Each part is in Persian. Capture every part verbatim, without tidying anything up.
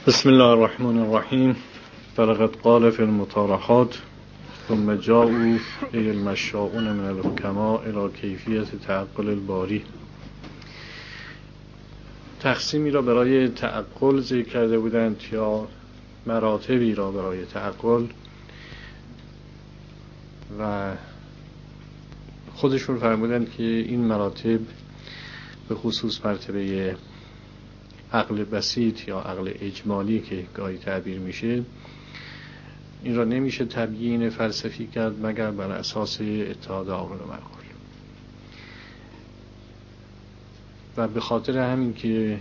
بسم الله الرحمن الرحیم. فلقد قال في المطارحات ثم جاءوا ای المشاؤون من الحکماء الى کیفیت تعقل الباری. تقسیمی را برای تعقل ذکر کرده بودند یا مراتبی را برای تعقل و خودشون فرمودند که این مراتب به خصوص مرتبه عقل بسیط یا عقل اجمالی که گاهی تعبیر میشه، این را نمیشه تبیین فلسفی کرد مگر بر اساس اتحاد عاقل و معقول. و به خاطر همین که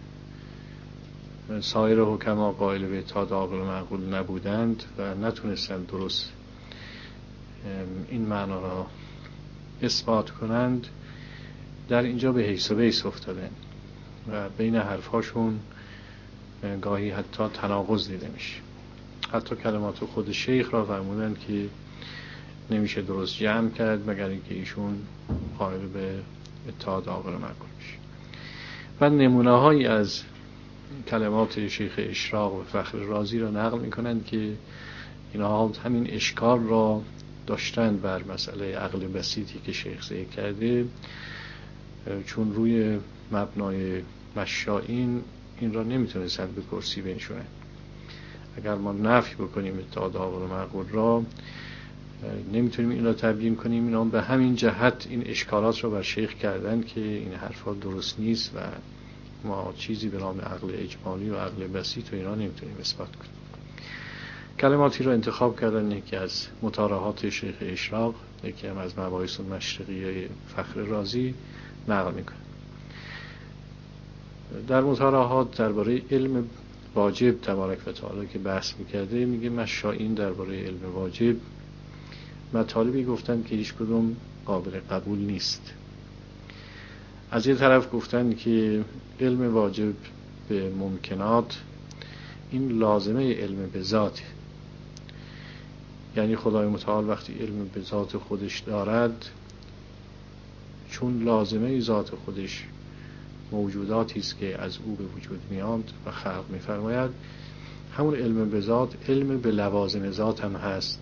سایر حکما قائل به اتحاد عاقل و معقول نبودند و نتونستند درست این معنا را اثبات کنند، در اینجا به حیث و بیس افتادند و بین حرفاشون گاهی حتی تناقض دیده میشه. حتی کلمات خود شیخ را فرمودند که نمیشه درست جمع کرد مگر اینکه ایشون قائل به اتحاد عاقل و معقول میشه. و نمونه هایی از کلمات شیخ اشراق و فخر رازی را نقل میکنند که اینها همین اشکال را داشتند بر مسئله عقل بسیطی که شیخ ذکر کرده، چون روی مبنای مشائین این را نمیتونستند به کرسی بنشونن. اگر ما نفی بکنیم اتحاد عاقل و معقول را، نمیتونیم این را تبیین کنیم. اینا به همین جهت این اشکالات را بر شیخ کردن که این حرفا درست نیست و ما چیزی به نام عقل اجمالی و عقل بسیط و اینا نمیتونیم اثبات کنیم. کلماتی را انتخاب کردن، یکی از مطارحات شیخ اشراق، یکی هم از مباحث المشرقیه فخر رازی نقل میکنه. در مطارحات درباره علم واجب تبارک و تعالی که بحث میکرده، میگه مشائین درباره علم واجب مطالبی گفتن که هیچ کدوم قابل قبول نیست. از یه طرف گفتن که علم واجب به ممکنات این لازمه علم به ذاته، یعنی خدای متعال وقتی علم به ذات خودش دارد، چون لازمه ذات خودش موجوداتی است که از او به وجود میاند و خلق میفرماید، همون علم به ذات علم به لوازم ذات هم هست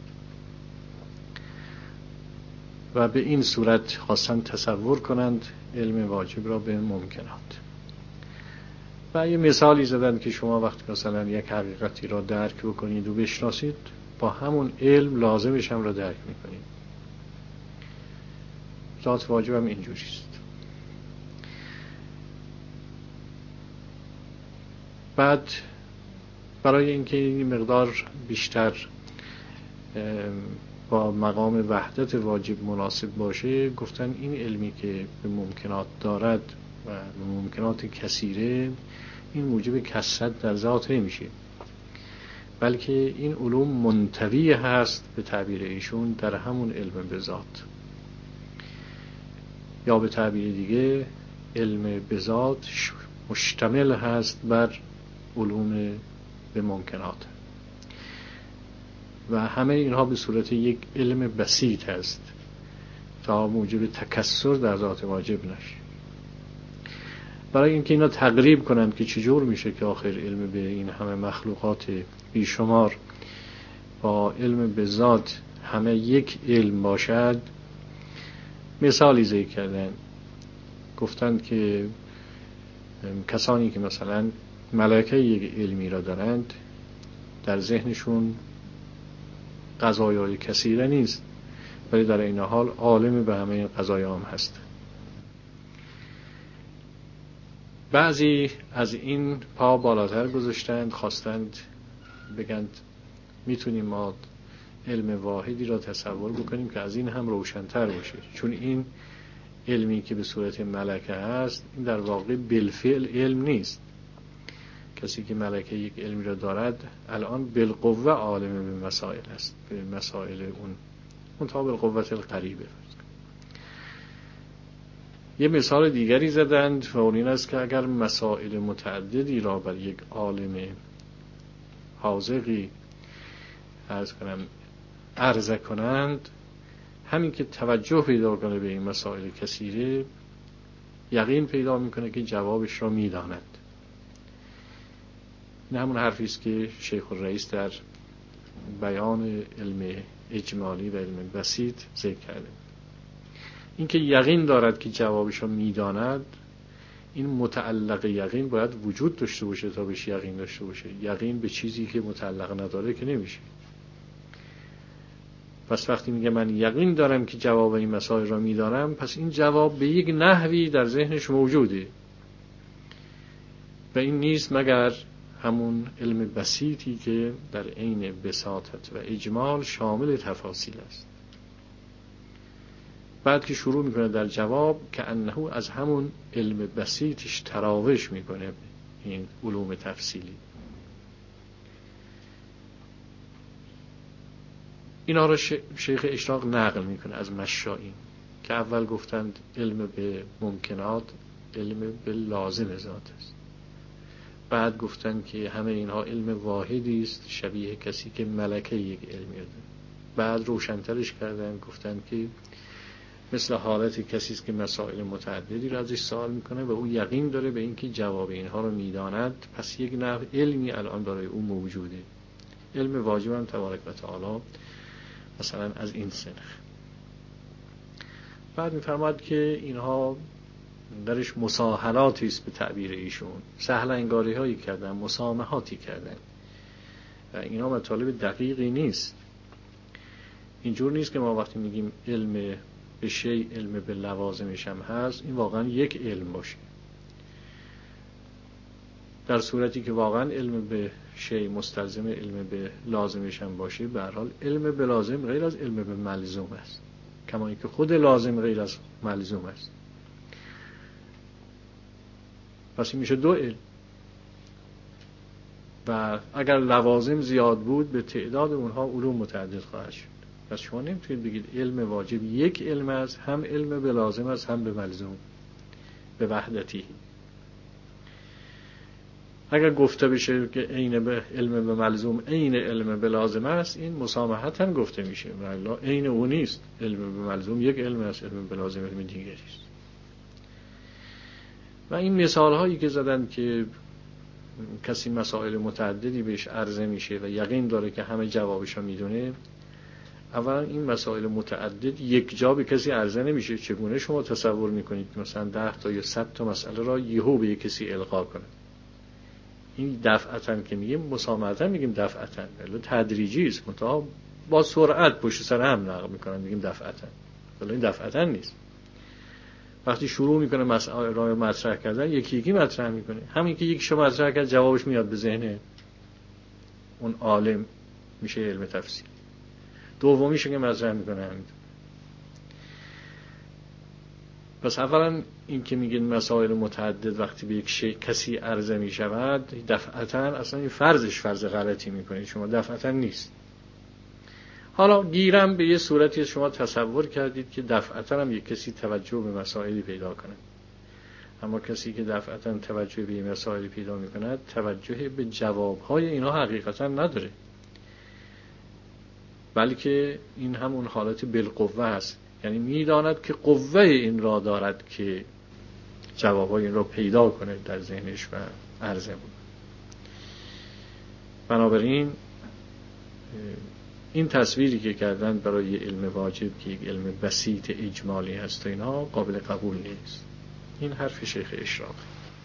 و به این صورت خواستن تصور کنند علم واجب را به ممکنات. و یه مثالی زدن که شما وقتی مثلا یک حقیقتی را درک بکنید و بشناسید، با همون علم لازمش هم را درک میکنید. ذات واجب هم اینجوریست. بعد برای اینکه این مقدار بیشتر با مقام وحدت واجب مناسب باشه، گفتن این علمی که به ممکنات دارد و به ممکنات کثیره، این موجب کثرت در ذات نمیشه، بلکه این علوم منطوی هست به تعبیر ایشون در همون علم به ذات، یا به تعبیر دیگه علم به ذات مشتمل هست بر علوم به ممکنات و همه اینها به صورت یک علم بسیط هست تا موجب تکثر در ذات واجب نشه. برای اینکه اینا تقریب کنند که چجور میشه که آخر علم به این همه مخلوقات بیشمار با علم به ذات همه یک علم باشد، مثالی ذکر کردن. گفتند که کسانی که مثلا ملکه یک علمی را دارند، در ذهنشون قضایای کثیره نیست، ولی در این حال عالم به همه این قضایا هم هست. بعضی از این پا بالاتر گذاشتند، خواستند بگند میتونیم ما علم واحدی را تصور بکنیم که از این هم روشن‌تر باشه، چون این علمی که به صورت ملکه هست، این در واقع بالفعل علم نیست. کسی که ملکه یک علمی را دارد الان بالقوه عالم به مسائل است، به مسائل اون منتها بالقوت القریبه. یه مثال دیگری زدند و اون این است که اگر مسائل متعددی را بر یک عالم حاذقی عرض کنم عرضه کنند، همین که توجه پیدا کنه به این مسائل کثیره، یقین پیدا میکنه که جوابش را میداند. این همون حرفی است که شیخ الرئیس در بیان علم اجمالی و علم بسیط ذکر کرده. اینکه یقین دارد که جوابش رو میداند، این متعلق یقین باید وجود داشته باشه تا بهش یقین داشته باشه. یقین به چیزی که متعلق نداره که نمیشه. پس وقتی میگه من یقین دارم که جواب این مسائل را میدانم، پس این جواب به یک نحوی در ذهنش موجوده و این نیست مگر همون علم بسیطی که در عین بساطت و اجمال شامل تفاصیل است. بعد که شروع میکنه در جواب که انه از همون علم بسیطش تراوش میکنه این علوم تفصیلی. اینا را شیخ اشراق نقل میکنه از مشائین که اول گفتند علم به ممکنات علم به لازم ذات است. بعد گفتند که همه اینها علم واحدی است شبیه کسی که ملکه یک علمی داره. بعد روشنترش کردن گفتند که مثل حالت کسی است که مسائل متعددی را ازش سوال میکنه و او یقین داره به اینکه جواب اینها رو میداند، پس یک نوع علمی الان برای او موجوده. علم واجب هم تبارک و تعالی مثلا از این سنخ. بعد میفرماد که اینها درش مساهلاتی است به تعبیر ایشون، سهل انگاری هایی کردن، مسامحاتی کردن و اینا مطالب دقیقی نیست. اینجور نیست که ما وقتی میگیم علم به شی علم به لوازمش هم هست این واقعا یک علم باشه. در صورتی که واقعا علم به شی مستلزم علم به لازمش هم باشه، به هر حال علم به لازم غیر از علم به ملزوم است، کما اینکه خود لازم غیر از ملزوم است. پس این میشه دو علم و اگر لوازم زیاد بود به تعداد اونها علوم متعدد خواهد شد. پس شما نمیتونید بگید علم واجب یک علم است، هم علم به لازم است هم به ملزوم به وحدتی. اگر گفته بشه که عین به علم به ملزوم عین علم به لازم است، این مسامحتاً گفته میشه، ولی عین اون نیست. علم به ملزوم یک علم است، علم به لازم علم دیگری است. و این مثال هایی که زدن که کسی مسائل متعددی بهش عرضه میشه و یقین داره که همه جوابشو میدونه، اولا این مسائل متعدد یک جا به کسی عرضه نمیشه. چگونه شما تصور میکنید مثلا ده تا یا صد تا مسئله را یهو به کسی القا کنه؟ این دفعتاً که میگیم مسامحتاً میگیم دفعتاً، ولی تدریجی است، منتها با سرعت پشت سر هم نقل میکنن میگیم دفعتاً، ولی این دفعتاً نیست. وقتی شروع میکنه مسائل را مطرح کردن یکی یکی مطرح میکنه. همین که یکی شما مطرح کرد جوابش میاد به ذهن اون عالم، میشه علم تفسیر. دومیشه که مطرح میکنه همین. پس اولا این که میگن مسائل متعدد وقتی به یک شی کسی عرضه میشود دفعتاً، اصلا این فرضش فرض غلطی میکنید شما، دفعتاً نیست. حالا گیرم به یه صورتی شما تصور کردید که دفعتاً هم یک کسی توجه به مسائلی پیدا کنه، اما کسی که دفعتاً توجه به مسائلی پیدا میکند توجه به جوابهای اینا حقیقتاً نداره، بلکه این همون حالت بالقوه است، یعنی میداند که قوه این را دارد که جوابهای این را پیدا کنه در ذهنش و عرضه بود. بنابراین این تصویری که کردن برای علم واجب که یک علم بسیط اجمالی هست و اینا قابل قبول نیست. این حرف شیخ اشراق.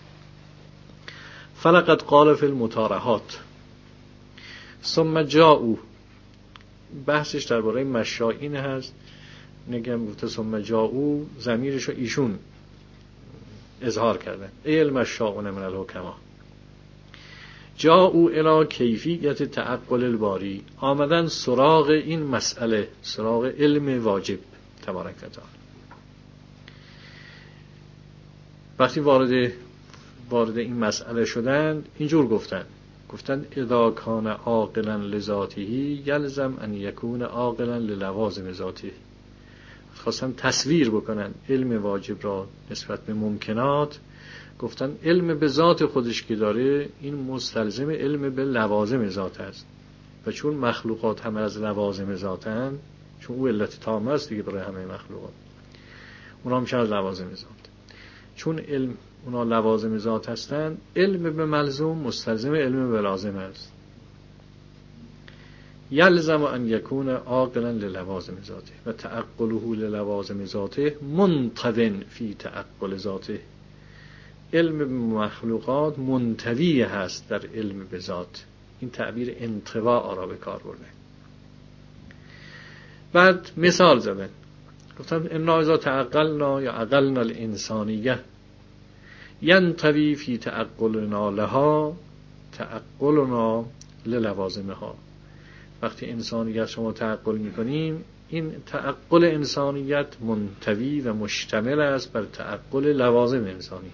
فلقد قال فی المتارهات ثم جاءوا، بحثش درباره مشائین هست. نگم گفته ثم جاءوا، ضمیرش رو ایشون اظهار کردن، ای المشاؤون من الحکما. جاءوا الی کیفیت تعقل الباری، آمدن سراغ این مسئله، سراغ علم واجب تبارک و تعالی. وقتی وارد وارد این مسئله شدن اینجور گفتن گفتن اذا کان عاقلا لذاته یلزم ان یکون عاقلا للوازم ذاته. خواستن تصویر بکنن علم واجب را نسبت به ممکنات، گفتن علم به ذات خودش که داره این مستلزم علم به لوازم ذات است و چون مخلوقات همه از لوازم ذاتن، چون او علت تامه است دیگه برای همه مخلوقات، اونا میشن از لوازم ذات. چون علم اونا لوازم ذات هستند، علم به ملزوم مستلزم علم به لازم است. یلزم ان یکون عاقلا للوازم ذاته و تعقله للوازم ذاته منطوی فی تعقل ذاته. علم به مخلوقات منطوی هست در علم به ذات. این تعبیر انطوا را به کار برده. بعد مثال زدن، گفتن انا اذا تعقلنا یا عقلنا الانسانیه ینطوی فی تعقلنا لها تعقلنا للوازمها. وقتی انسانیت شما تعقل میکنیم، این تعقل انسانیت منطوی و مشتمل است بر تعقل لوازم انسانیت.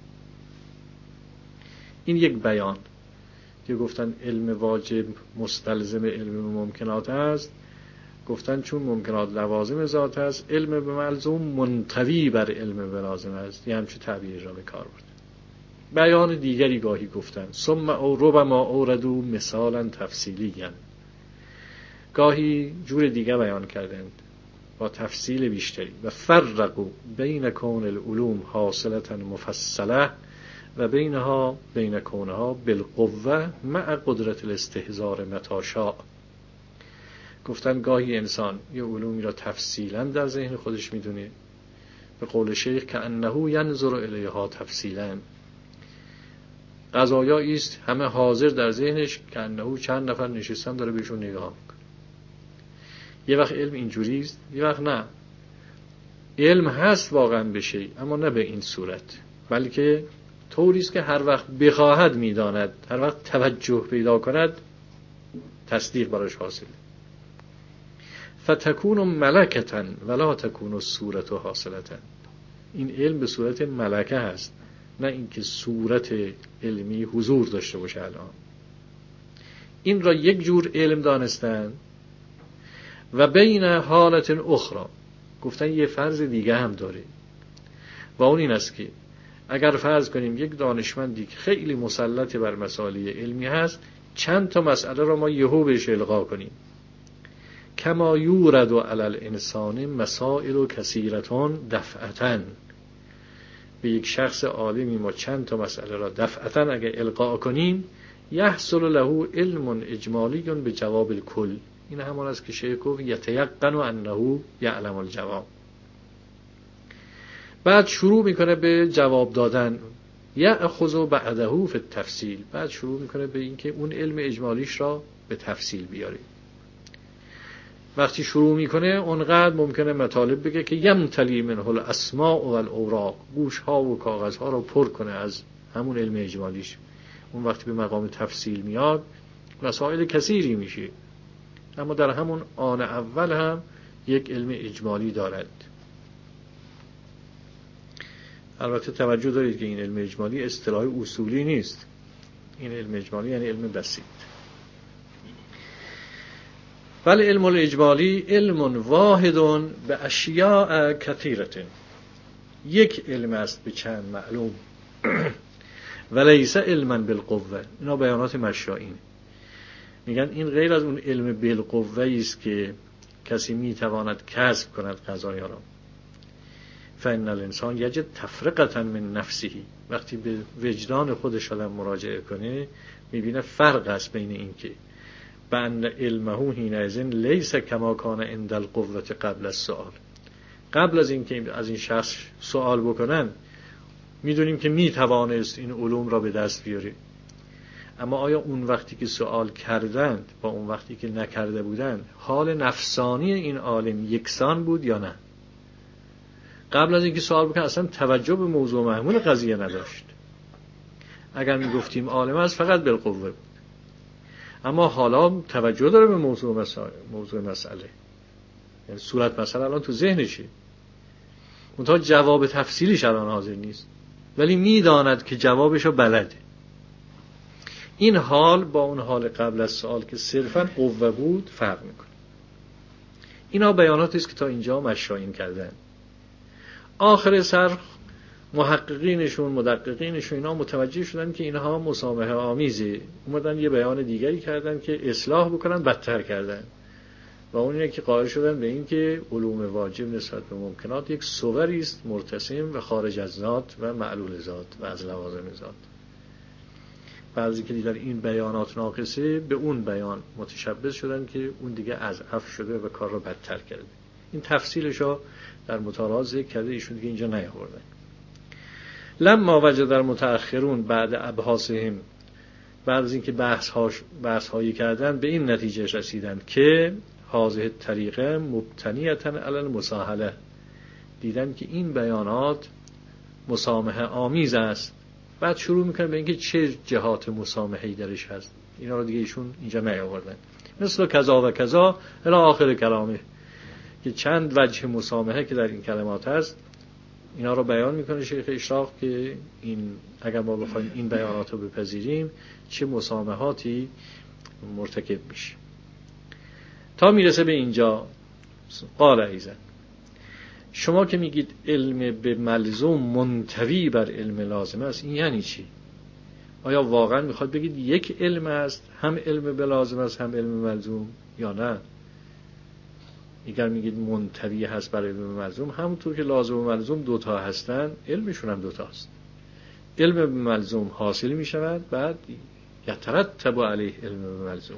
این یک بیان که گفتن علم واجب مستلزم علم ممکنات است، گفتن چون ممکنات لوازم ذات است، علم به ملزوم منطوی بر علم به لازم است. یه همچه تعبیر را به کار برد. بیان دیگری گاهی گفتن ثم او ربما اوردو مثالا تفصیلیا، گاهی جور دیگه بیان کردند با تفصیل بیشتری. و فرقوا بین کون العلوم حاصلة مفصله و بینها بین کونها بالقوه مع قدرت الاستحضار متی شاء. گفتن گاهی انسان یه علومی را تفصیلا در ذهن خودش میدونه، به قول شیخ که انه ینظر الیها تفصیلا. قضایایی است همه حاضر در ذهنش که انه چند نفر نشستن داره بهشون نگاه میکنه. یه وقت علم اینجوری است، یه وقت نه. علم هست واقعا به شیء، اما نه به این صورت، بلکه طوری است که هر وقت بخواهد میداند، هر وقت توجه پیدا کند تصدیق براش حاصله. فتکون ملکتا ولا تکون صورت حاصلتا. این علم به صورت ملکه هست، نه اینکه صورت علمی حضور داشته باشه. الان این را یک جور علم دانستن. و بین حالت اخرى گفتن یه فرض دیگه هم داره، و اون این است که اگر فرض کنیم یک دانشمندی که خیلی مسلط بر مسائل علمی هست، چند تا مسئله را ما یهو بهش القا کنیم، کما یورد علی الانسان مسائل کثیرتان دفعتاً. به یک شخص عالمی ما چند تا مسئله را دفعتاً اگر القا کنیم، یحصل له علم اجمالی به جواب الکل. این همان است که شیخ گفت یتیقن انه یعلم الجواب. بعد شروع میکنه به جواب دادن، یأخذ بعده فی التفصیل. بعد شروع میکنه به اینکه اون علم اجمالیش را به تفصیل بیاره. وقتی شروع میکنه اونقدر ممکنه مطالب بگه که یمتلی منه الاسماء و الاوراق، گوش ها و کاغذ ها را پر کنه از همون علم اجمالیش. اون وقتی به مقام تفصیل میاد مسائل کثیری میشه، اما در همون آن اول هم یک علم اجمالی دارد. البته توجه دارید که این علم اجمالی اصطلاح اصولی نیست. این علم اجمالی یعنی علم بسیط. ولی علم الاجمالی علم واحد به اشیاء کثیرة. یک علم است به چند معلوم. ولیس علما بالقوه. اینا بیانات مشایین میگن این غیر از اون علم بالقوه است که کسی میتواند کسب کند قضایا را. فإن الانسان یجد تفرقة من نفسه. وقتی به وجدان خودش آدم مراجعه کنه میبینه فرق است بین این که بأن علمه حینئذ لیس کما کان عند القوة قبل السؤال. قبل از اینکه از این شخص سوال بکنن میدونیم که میتوانست این علوم را به دست بیاره، اما آیا اون وقتی که سوال کردند با اون وقتی که نکرده بودند حال نفسانی این عالم یکسان بود یا نه؟ قبل از اینکه سوال بکنه اصلا توجه به موضوع محمول قضیه نداشت. اگر میگفتیم عالم است فقط بالقوه بود، اما حالا توجه داره به موضوع مسائل، موضوع مسئله، یعنی صورت مسئله الان تو ذهنشه، منتها جواب تفصیلیش الان حاضر نیست، ولی میداند که جوابشو بلده. این حال با اون حال قبل از سوال که صرفا قوه بود فرق میکنه. اینا بیاناتی است که تا اینجا مشایین کردن. آخر سر محققینشون مدققینشون اینا متوجه شدن که اینها مسامحه آمیزه، اومدن یه بیان دیگری کردن که اصلاح بکنن، بدتر کردن. و اون اینه که قائل شدن به این که علوم واجب نسبت به ممکنات یک صوری است مرتسم و خارج از ذات و معلول ذات و از لوازم ذات. بعضی که دیدن این بیانات ناقصه به اون بیان متشبث شدن که اون دیگه اضعف شده و کار را بدتر کرده. این تفصیلش ها در مطالعات ذکر کرده، ایشون دیگه اینجا نیاوردن. لما وجد در متأخرون بعد ابحاثهم، بعد از اینکه بحث هاش بحث هایی کردن به این نتیجه رسیدن که هذه طریقه مبتنیة علی المساهله، دیدن که این بیانات مسامحه آمیز است. بعد شروع میکنن به اینکه چه جهات مسامحه‌ای درش هست. اینا رو دیگه ایشون اینجا نیاوردن. مثل کذا و کذا الی آخر کلامه، که چند وجه مسامحه که در این کلمات هست اینا رو بیان میکنه شیخ اشراق که این اگر ما بخوایم این بیانات رو بپذیریم چه مسامحاتی مرتکب میشه. تا میرسه به اینجا قال ایزن، شما که میگید علم به ملزوم منطوی بر علم لازم است، این یعنی چی؟ آیا واقعا میخواد بگید یک علم است، هم علم به لازم است هم علم ملزوم، یا نه؟ اگر میگید منطوی هست بر علم ملزوم، همونطور که لازم و ملزوم دوتا هستن علمشون هم دوتا هست. علم به ملزوم حاصل میشود، بعد یترتب علیه علم به ملزوم،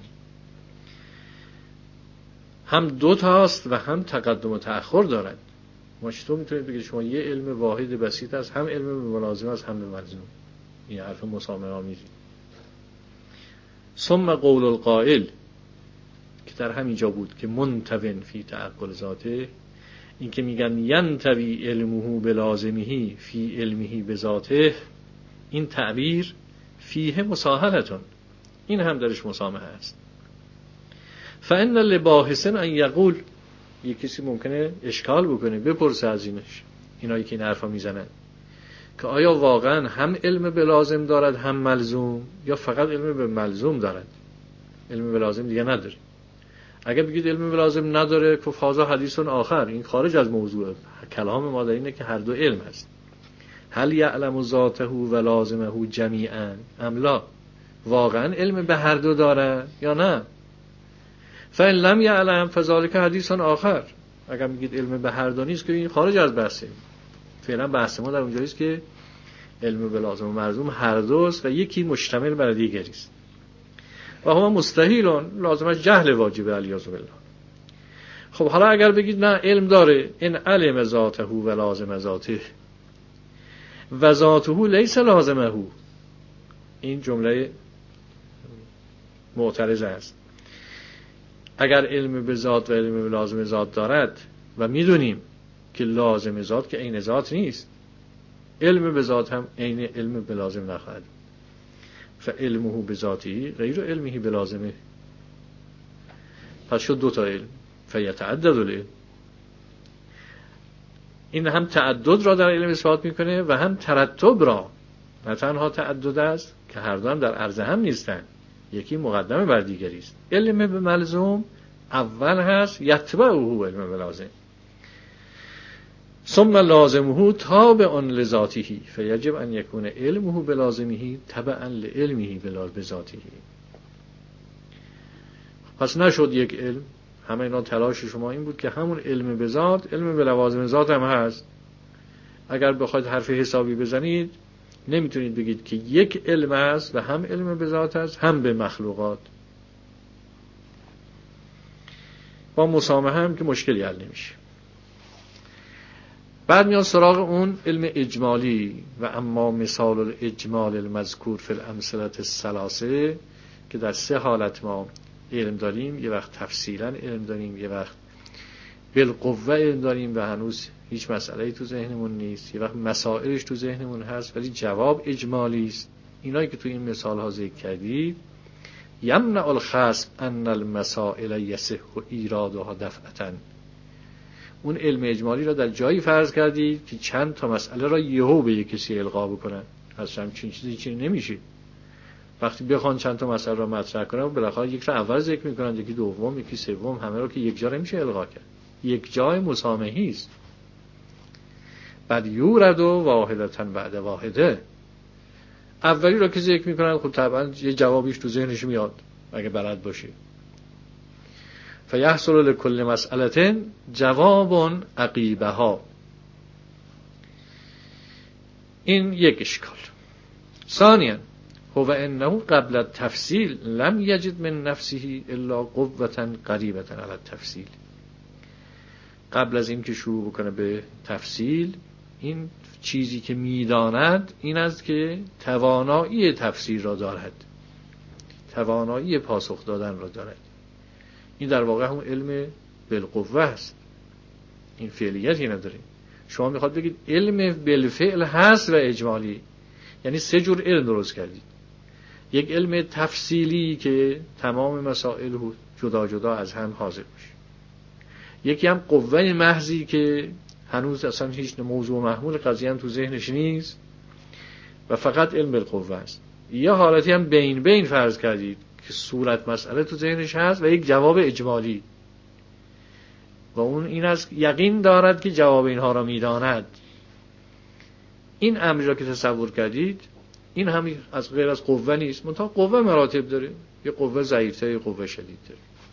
هم دوتا هست و هم تقدم و تأخر دارد. ما چطور میتونید بگید شما یه علم واحد بسیط است، هم علم به لازم است هم به ملزوم؟ این حرف مسامحه آمیزی. ثم قول القائل که در همین جا بود که منتون فی تعقل ذاته، این که میگن ینتوی علمه بلازمه فی علمه بذاته، این تعبیر فیه مساهلتون، این هم درش مسامحه است. فان لباحث ان یقول، یک کسی ممکنه اشکال بکنه بپرسه از اینش، اینایی که این حرفا میزنن، که آیا واقعا هم علم به لازم دارد هم ملزوم، یا فقط علم به ملزوم دارد، علم به لازم دیگه نداره؟ اگه بگید علم به لازم نداره که فازا حدیثون آخر، این خارج از موضوع کلام ما در اینه که هر دو علم هست. هل یعلم ذاته و لازمه جمیعا ام لا، واقعا علم به هر دو داره یا نه؟ فإن لم یعلم فذلک حدیثون آخر، اگر میگید علم به هر دو نیست که این خارج از بحثه. فعلا بحث ما در اونجاییست که علم به لازم و ملزوم هر دوست و یکی مشتمل بر دیگری است. و هما مستحیلون، لازمش جهل واجبه علیاذ بالله. خب حالا اگر بگید نه علم داره، این علم ذاته و لازم ذاته و ذاته لیس لازمه، این جمله معترضه است. اگر علم به ذات و علم به لازم ذات دارد و میدونیم که لازم ذات که عین ذات نیست، علم به ذات هم عین علم به لازم نخواهد، فعلمه به ذاتی غیر علمه به لازمه. پس شد دو تا علم، فیتعدد العلم. این هم تعدد را در علم اثبات میکنه و هم ترتب را. نه تنها تعدد است که هر دو هم در عرض هم نیستن، یکی مقدمه بر دیگری است. علم به ملزوم اول هست، یتبعه علم به لازم. ثم لازمه تابع لذاته فیجب ان یکون علمه بلازمه تبعا لعلمه بذاته. پس نشد یک علم. همه اینا تلاش شما این بود که همون علم به ذات، علم به لوازم ذات هم هست. اگر بخواید حرف حسابی بزنید نمیتونید بگید که یک علم است و هم علم به ذات است هم به مخلوقات. با مسامحه هم که مشکلی حل نمیشه. بعد میاد سراغ اون علم اجمالی و اما مثال الاجمال المذکور فی الامثله الثلاثه، که در سه حالت ما علم داریم، یه وقت تفصیلا علم داریم، یه وقت بالقوه علم داریم و هنوز هیچ مسئله‌ای تو ذهنمون نیست، یه وقت مسائلش تو ذهنمون هست ولی جواب اجمالی است. اینایی که تو این مثال ها ذکر کردی، یمنع الخصم ان المسائل یصح ایرادها دفعتا، اون علم اجمالی را در جایی فرض کردی که چند تا مسئله را یهو به یک کسی القا بکنن. اصلا همچین چیزی چیزی نمیشه. وقتی بخوان چند تا مسئله را مطرح کنن بالاخره یک را اول ذکر میکنن، یکی دوم، یکی سوم، همه را که یک جا نمیشه القا کرد. یک جای مسامحی است. بعد یورد و واحدتا بعد واحده، اولی را که ذکر میکنن خب طبعا یه جوابیش تو ذهنش میاد اگه بلد باشه. فیحصل لكل مسئله جواب عقیبها. این یک اشکال. ثانیا هو انه قبل التفصیل لم یجد من نفسه الا قوة قریبة علی التفصیل. قبل از این که شروع بکنه به تفصیل، این چیزی که میداند این است که توانایی تفسیر را دارد، توانایی پاسخ دادن را دارد. این در واقع هم علم بالقوه است، این فعلیتی نداره. شما میخواد بگید علم بالفعل هست و اجمالی، یعنی سه جور علم درست کردید. یک علم تفصیلی که تمام مسائل جدا جدا از هم حاضر باشه، یکی هم قوه محضی که هنوز اصلا هیچ موضوع محمول قضیه هم تو ذهنش نیست و فقط علم بالقوه است. یه حالتی هم بین بین فرض کردید که صورت مسئله تو ذهنش هست و یک جواب اجمالی، و اون این است یقین دارد که جواب اینها را میداند. این امری را که تصور کردید این هم از غیر از قوه نیست، منتها قوه مراتب داره، یه قوه ضعیف‌تر، یه قوه شدیدتر.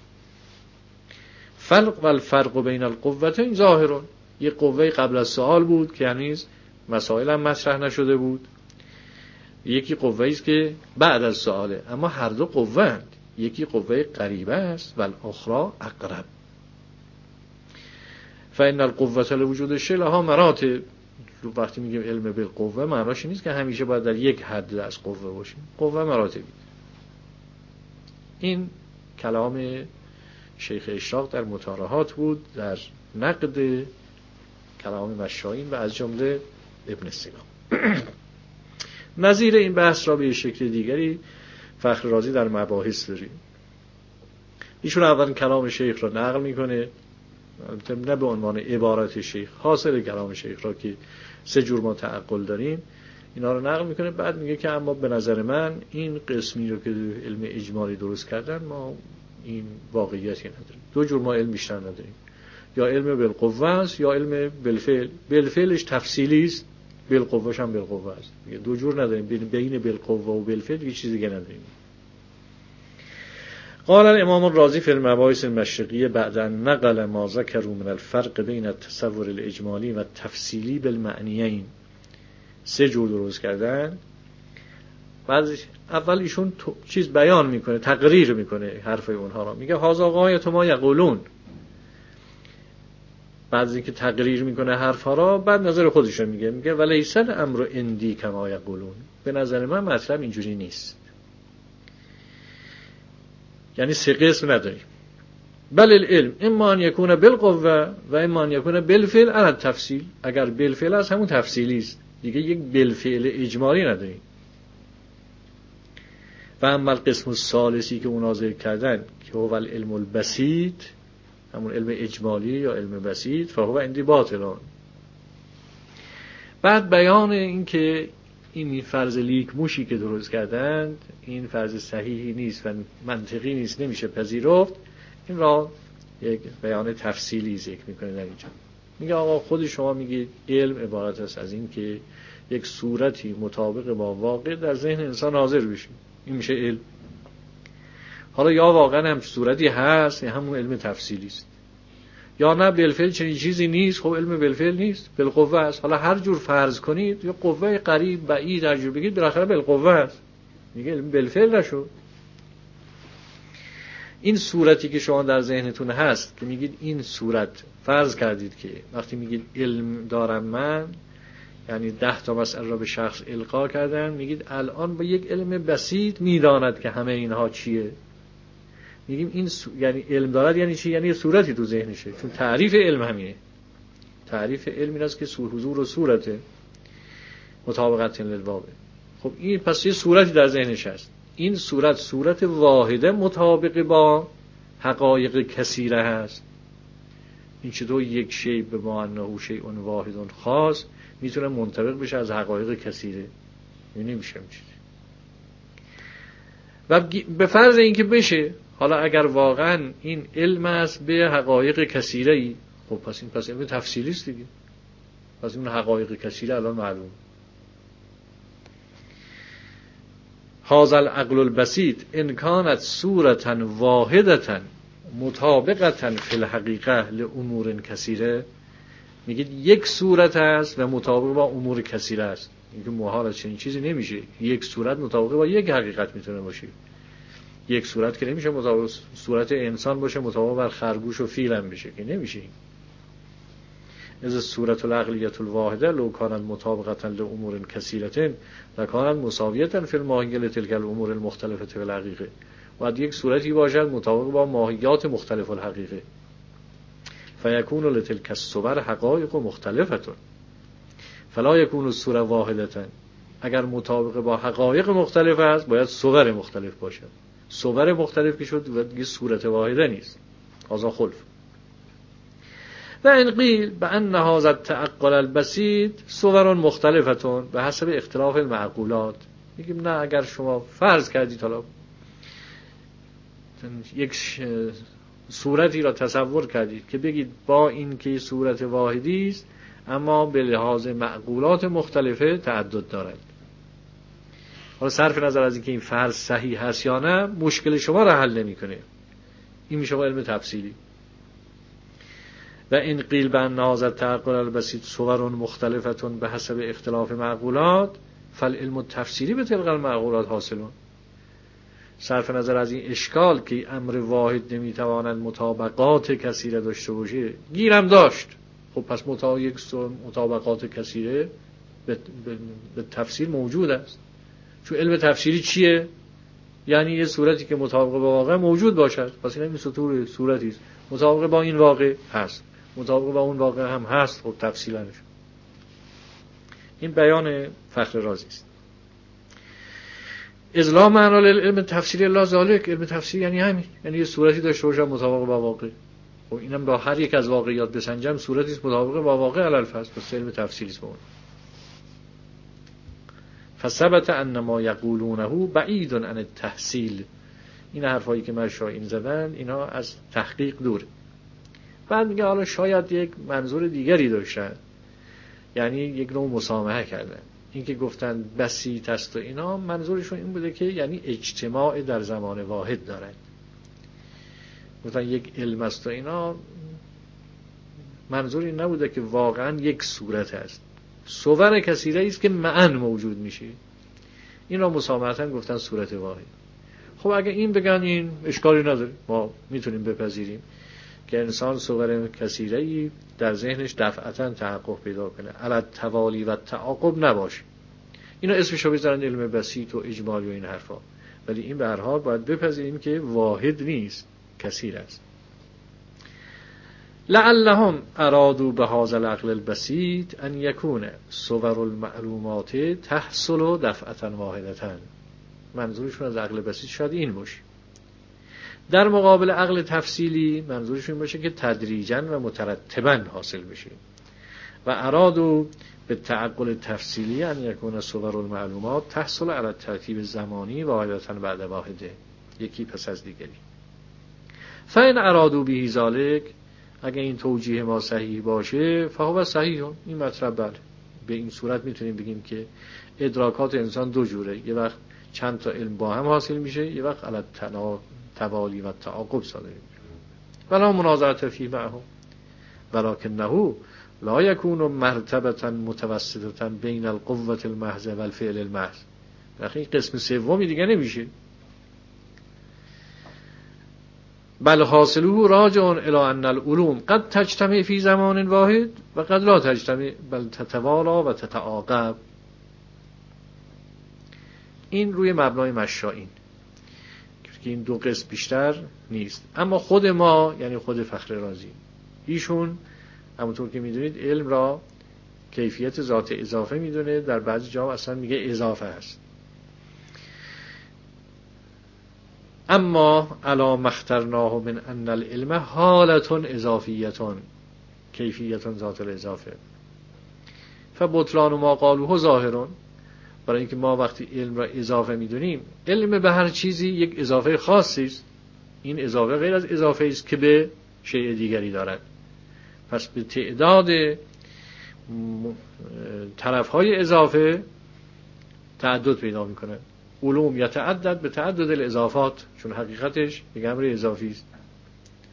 فرق و الفرق بین القوتین ظاهرون. یه قوه قبل از سوال بود که هنوز مسائل هم مطرح نشده بود، یکی قوه است که بعد از سواله، اما هر دو قوه اند. یکی قوه قریبه است و الاخرى اقرب. فإن القوة لوجود الشيء لها مراتب. وقتی میگیم علم بالقوه معناش نیست که همیشه باید در یک حد از قوه باشیم، قوه مراتبی. این کلام شیخ اشراق در مطارحات بود در نقد کلام مشایین و از جمله ابن سینا. نظیر این بحث را به شکل دیگری فخر رازی در مباحث داریم. ایشون اول کلام شیخ را نقل میکنه، نه به عنوان عبارت شیخ، حاصل کلام شیخ را که سه جور ما تعقل داریم اینا رو نقل میکنه. بعد میگه که اما به نظر من این قسمی رو که علم اجمالی درست کردن ما این واقعیتی نداریم. دو جور ما علم بیشتر نداریم، یا علم بالقوه است یا علم بالفعل. بالفعلش تفصیلی است، بالقوهش هم بالقوه است. دو جور نداریم، بین بالقوه و بالفعل یه چیز دیگه نداریم. قال الامام الرازی فی المباحث المشرقیه بعد ان نقل ما ذکروا من الفرق بین التصور الاجمالی و التفصیلی بالمعنیین. سه جور درست کردن. بعد اول ایشون چیز بیان میکنه، تقریر میکنه حرف اونها را، میگه هذا غایت ما یقولون. بعد از اینکه تقریر میکنه حرفها را، بعد نظر خودش رو میگه، میگه ولیس الامر عندی کما یقولون. به نظر من مطلب اینجوری نیست. یعنی سه قسم نداریم. بل العلم اما ان یکون بالقوه و اما ان یکون بالفعل علی التفصیل. اگر بالفعل است همون تفصیلی است دیگه، یک بالفعل اجمالی نداریم. و اما القسم الثالثی که اونا ذکر کردن که هو العلم البسیط، همون علم اجمالی یا علم بسیط، فهو عندی باطلان. بعد بیان این که این فرض لیک موشی که درست کردند این فرض صحیحی نیست و منطقی نیست، نمیشه پذیرفت. این را یک بیان تفصیلی ذکر میکنه در اینجا. میگه آقا خود شما میگید علم عبارت است از این که یک صورتی مطابق با واقع در ذهن انسان حاضر بشه، این میشه علم. حالا یا واقعا هم صورتی هست، یا همون علم تفصیلی است، یا نه بالفعل چنین چیزی نیست. خب علم بالفعل نیست، بالقوه است. حالا هر جور فرض کنید، یا قوه قریب بعید هر جور بگید، بالاخره بالقوه است، میگه علم بالفعل نشد. این صورتی که شما در ذهنتون هست که میگید این صورت، فرض کردید که وقتی میگید علم دارم من، یعنی ده تا مسئله را به شخص القا کردن، میگید الان با یک علم بسیط میداند که همه اینها چیه. میگیم این سو... یعنی علم دارد یعنی چی؟ یعنی صورتی تو ذهنشه، چون تعریف علم همینه. تعریف علم این است که حضور و صورته مطابقت للواقع. خب این پس یه صورتی در ذهنش هست. این صورت صورت واحده مطابق با حقایق کثیره هست. این چطور یک شی به معنی شیء واحد خاص میتونه منطبق بشه از حقایق کثیره؟ این نمیشه میشه. و به فرض اینکه بشه، حالا اگر واقعا این علم است به حقایق کثیره ای، خب پس این پس علم تفصیلی است دیگه. پس این حقایق کثیره الان معلوم. هذا العقل البسيط ان كانت صورة واحدة مطابقتا فی الحقیقه لامور کثیره، میگید یک صورت هست و مطابق با امور کثیره است. اینکه محال چنین چیزی نمیشه. یک صورت مطابق با یک حقیقت میتونه باشه. یک صورت که نمیشه مطابق صورت انسان باشه مطابق بر خرگوش و فیل هم بشه که نمیشه. از صورت العقلیه الواحده لو کانت مطابقتا لامور کثیره لکانت مساویه فی الماهیه لتلک الامور المختلفه فی الحقیقه. باید یک صورتی باشد مطابق با ماهیات مختلف الحقیقه، فیکون لتلک الصور حقایق مختلفه فلا یکون الصوره واحده. اگر مطابق با حقایق مختلف است باید صور مختلف باشد. صور مختلف که شد و دیگه صورت واحده نیست. هذا خلف. و ان قیل بان هذا التعقل البسيط صور مختلفه به حسب اختلاف المعقولات، میگیم نه، اگر شما فرض کردید حالا یک صورتی را تصور کردید که بگید با این که صورت واحدی است اما به لحاظ معقولات مختلفه تعدد دارد، حالا صرف نظر از اینکه این فرض صحیح هست یا نه مشکل شما را حل نمیکنه. این میشه با علم تفصیلی. و این قیل بان هذا التعقل البسيط صور مختلفه به حسب اختلاف معقولات فالعلم التفسیری به تلك المعقولات حاصلون. صرف نظر از این اشکال که امر واحد نمیتواند مطابقات کثیره داشته باشه، گیرم داشت. خب پس مطابقات کثیره به, به, به تفسیر موجود است. چون علم تفسیری چیه؟ یعنی یه صورتی که مطابق با واقع موجود باشد. پس این سطور صورتی است مطابق با این واقع هست، مطابق با اون واقع هم هست. خب تفصیلا این بیان فخر رازی است. اذ معنا للعلم تفسیری الا ذلک. علم تفسیر یعنی همین، یعنی یه صورتی داشته باشه مطابق با واقع. خب اینم با هر یک از واقعیات بسنجم صورتی است مطابق با واقع علی الفرض. پس علم تفسیری است. اون فثبت ان ما یقولونه بعید عن التحصیل. این حرفایی که مشایخ زدن اینا از تحقیق دوره. بعد میگه حالا شاید یک منظور دیگری داشتن، یعنی یک نوع مسامحه کردن. این که گفتن بسیط است و اینا منظورشون این بوده که یعنی اجتماع در زمان واحد دارن. گفتن یک علم است و اینا منظور این نبوده که واقعا یک صورت است. صور کثیره است که معاً موجود میشه. این را مسامحتاً گفتن صورت واحد. خب اگه این بگن این اشکالی نداره، ما میتونیم بپذیریم که انسان صور کثیره‌ای در ذهنش دفعتاً تحقق پیدا کنه، علی توالی و تعاقب نباشه. اینا اسمشو بذارن علم بسیط و اجمالی و این حرفا، ولی این به هر حال باید بپذیریم که واحد نیست، کثیر است. لعلهم ارادوا بهذا العقل البسيط ان يكون صور المعلومات تحصل دفعة واحدة. منظورشون از عقل بسیط شاید این باشه. در مقابل عقل تفصیلی منظورشون باشه که تدریجاً و مترتباً حاصل بشه. و ارادوا به تعقل تفصیلی ان يكون صور المعلومات تحصل على الترتیب زمانی واحدة بعد واحده، یکی پس از دیگری. فإن ارادوا به ذلك، اگه این توجیه ما صحیح باشه، فهو صحیح. این مطلب بله، به این صورت میتونیم بگیم که ادراکات انسان دو جوره، یه وقت چند تا علم با هم حاصل میشه، یه وقت علی توالی و تعاقب صادر میشه. ولا مناظره فی معه ولکنه لا یکون مرتبه متوسطه بین القوه المحض و الفعل المحض. این قسم سومی دیگه نمیشه. بل حاصله راجع الى ان العلوم قد تجتمع فی زمان واحد و قد لا تجتمع بل تتوالا و تتعاقب. این روی مبنای مشائین که این دو قسم بیشتر نیست. اما خود ما یعنی خود فخر رازی، ایشون همونطور که میدونید علم را کیفیت ذات اضافه میدونه، در بعضی جا اصلا میگه اضافه است. اما علا مخترناه من ان العلم حالتون اضافیتون کیفیتون ذات الاضافه فبطلان ما قالوه ظاهرون. برای اینکه ما وقتی علم را اضافه میدونیم، علم به هر چیزی یک اضافه خاصی است. این اضافه غیر از اضافه است که به شیء دیگری دارد. پس به تعداد طرفهای اضافه تعدد پیدا میکنه. علوم یتعدد به تعدد الاضافات، چون حقیقتش یک امر اضافی است.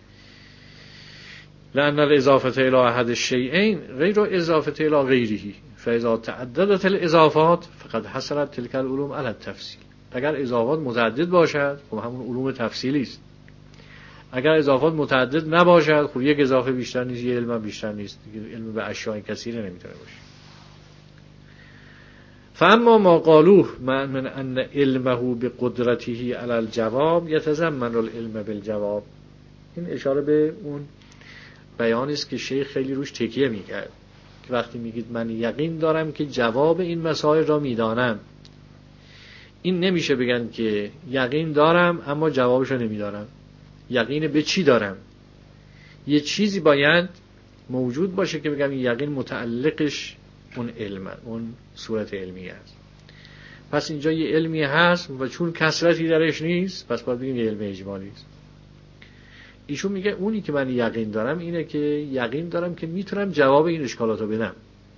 لأن الاضافه الى احد الشیئین غیر اضافه الى غیره فاذا تعددت الاضافات فقد حصلت تلك العلوم على التفصیل. اگر اضافات متعدد باشد خب همون علوم تفصیلی است. اگر اضافات متعدد نباشد خب یک اضافه بیشتر نیست، یک علم بیشتر نیست، علم به اشیاء کثیره نمیتونه باشه. فاما ما قالوه من ان علمه بقدرته علی الجواب یتضمن العلم بالجواب. این اشاره به اون بیانی است که شیخ خیلی روش تکیه میکرد که وقتی میگید من یقین دارم که جواب این مسائل را میدانم، این نمیشه بگن که یقین دارم اما جوابش رو نمیدارم. یقین به چی دارم؟ یه چیزی باید موجود باشه که بگم یقین متعلقش اون علم، اون صورت علمی است. پس اینجا یه علمی هست و چون کثرتی درش نیست پس باید بگیم یه علم اجمالی است. ایشون میگه اونی که من یقین دارم اینه که یقین دارم که میتونم جواب این اشکالات رو بدم.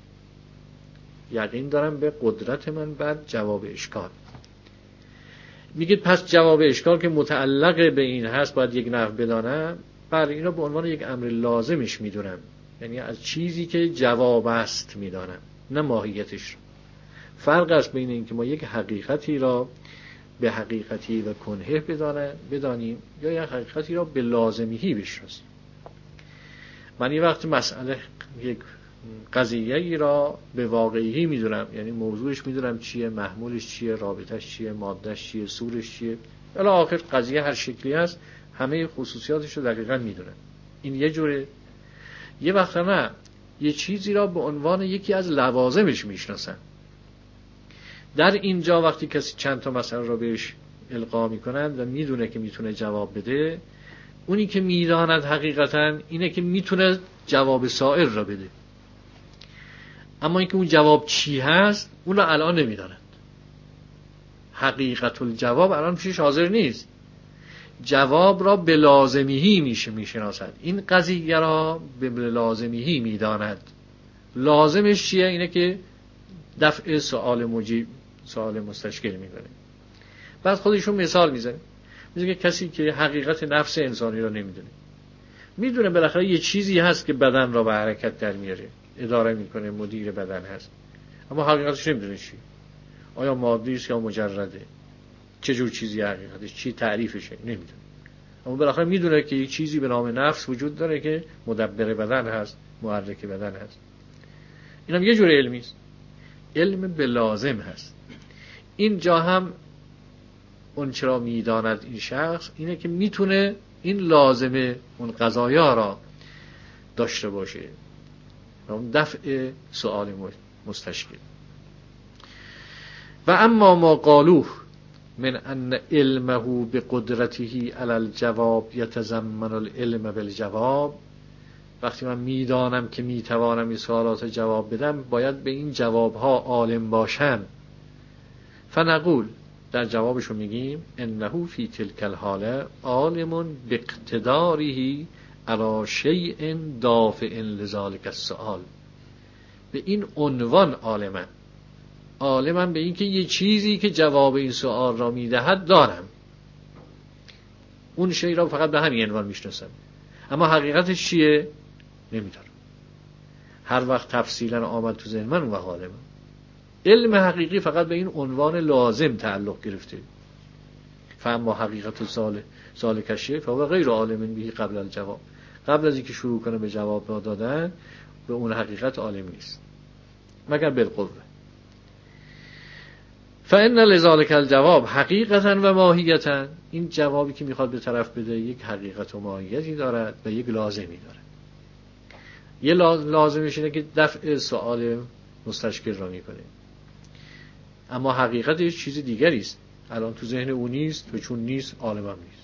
یقین دارم به قدرت من بر جواب اشکال. میگه پس جواب اشکال که متعلق به این هست باید یک نحو بدانم، برای اینا به عنوان یک امر لازمش میدونم، یعنی از چیزی که جواب است میدانم نه ماهیتش رو. فرق است بین این که ما یک حقیقتی را به حقیقتی و کنهه بدانیم یا یک حقیقتی را به لازمیهی بشناسیم. من یه وقت مسئله یک قضیه ای را به واقعی میدونم، یعنی موضوعش میدونم چیه، محمولش چیه، رابطش چیه، مادهش چیه، سورش چیه، الی آخر قضیه هر شکلی هست همه خصوصیاتش رو دقیقاً میدونم. این یه جوره. یه وقت نه، یه چیزی را به عنوان یکی از لوازمش میشناسم. در اینجا وقتی کسی چند تا مسئله را بهش القا میکنند و میدونه که میتونه جواب بده، اونی که میداند حقیقتاً اینه که میتونه جواب سائر را بده، اما اینکه اون جواب چی هست اون رو الان نمیداند. حقیقت الجواب الان پیشش حاضر نیست، جواب را به لازمیهی میشه میشناسد. این قضیه را به لازمیهی میداند. لازمش چیه؟ اینه که دفع سوال مجیب، سوال مستشکل میکنه. بعد خودشون مثال میزنه، میگه کسی که حقیقت نفس انسانی را نمیدونه، میدونه بالاخره یه چیزی هست که بدن را به حرکت در میاره، اداره میکنه، مدیر بدن هست، اما حقیقتش نمیدونه چی، آیا مادی است یا مجرده، چه جور چیزی حقیقتش، چی تعریفشه، نمیدونه. اما بالاخره میدونه که یک چیزی به نام نفس وجود داره که مدبر بدن هست، محرک بدن هست. اینم یه جور علمی است، علم به لازم هست. اینجا هم اون چرا میداند این شخص اینه که میتونه این لازمه اون قضایا را داشته باشه، اون دفع سؤال مستشکل. و اما ما قالوه من ان علمه بقدرته علی الجواب یتضمن العلم بالجواب، وقتی من میدانم که میتوانم این سوالات جواب بدم باید به این جوابها عالم باشم. فنقول، در جوابشو میگیم انه فی تلک الحاله عالم باقتداره علی شیء دافع لذلک السؤال. به این عنوان عالمم، عالمم به این که یه چیزی که جواب این سؤال را میدهد دارم، اون شی را فقط به همین عنوان میشناسم، اما حقیقتش چیه نمیدارم. هر وقت تفصیلا آمد تو ذهن من اون وقت عالمم. علم حقیقی فقط به این عنوان لازم تعلق گرفته. فاما حقیقت سال سال کشیه فهو غیر عالم به قبل الجواب، قبل از اینکه شروع کنه به جواب دادن به اون حقیقت عالم نیست مگر بالقوه. فان لذلک الجواب حقیقتا و ماهیتا، این جوابی که میخواد به طرف بده یک حقیقت و ماهیتی دارد و یک لازمی دارد. یه لازمش اینه که دفع سؤال مستشکل را میکنه، اما حقیقتش چیز دیگری است، الان تو ذهن او نیست و چون نیست عالمم نیست.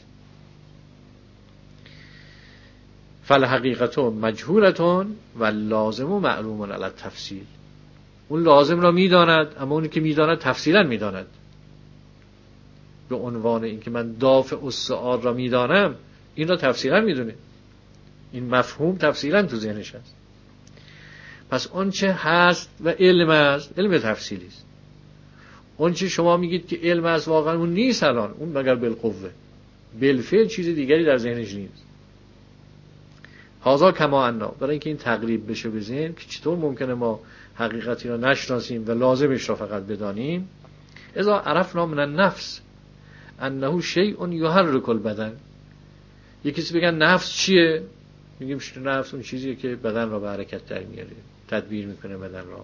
فالحقیقت مجهولتون و لازم معلوم علی التفصیل، اون لازم را میداند اما اونی که میداند تفصیلا میداند. به عنوان این که من دافع السؤال را میدانم، این را تفصیلا میدونه، این مفهوم تفصیلا تو ذهنش هست. پس اون چه هست و علم است، علم تفصیلی است. اون چه شما میگید که علم است واقعا اون نیست الان، اون مگر بالقوه، بالفعل چیز دیگری در ذهنش نیست. هازا کما انا، برای اینکه این تقریب بشه به ذهن که چطور ممکنه ما حقیقتی را نشناسیم و لازمش را فقط بدانیم. اذا عرفنا من النفس انه شیء یحرک البدن. یکی کسی بگن نفس چیه؟ میگیم نفس اون چیزیه که بدن را به حرکت در میاره، تدبیر میکنه بدن را.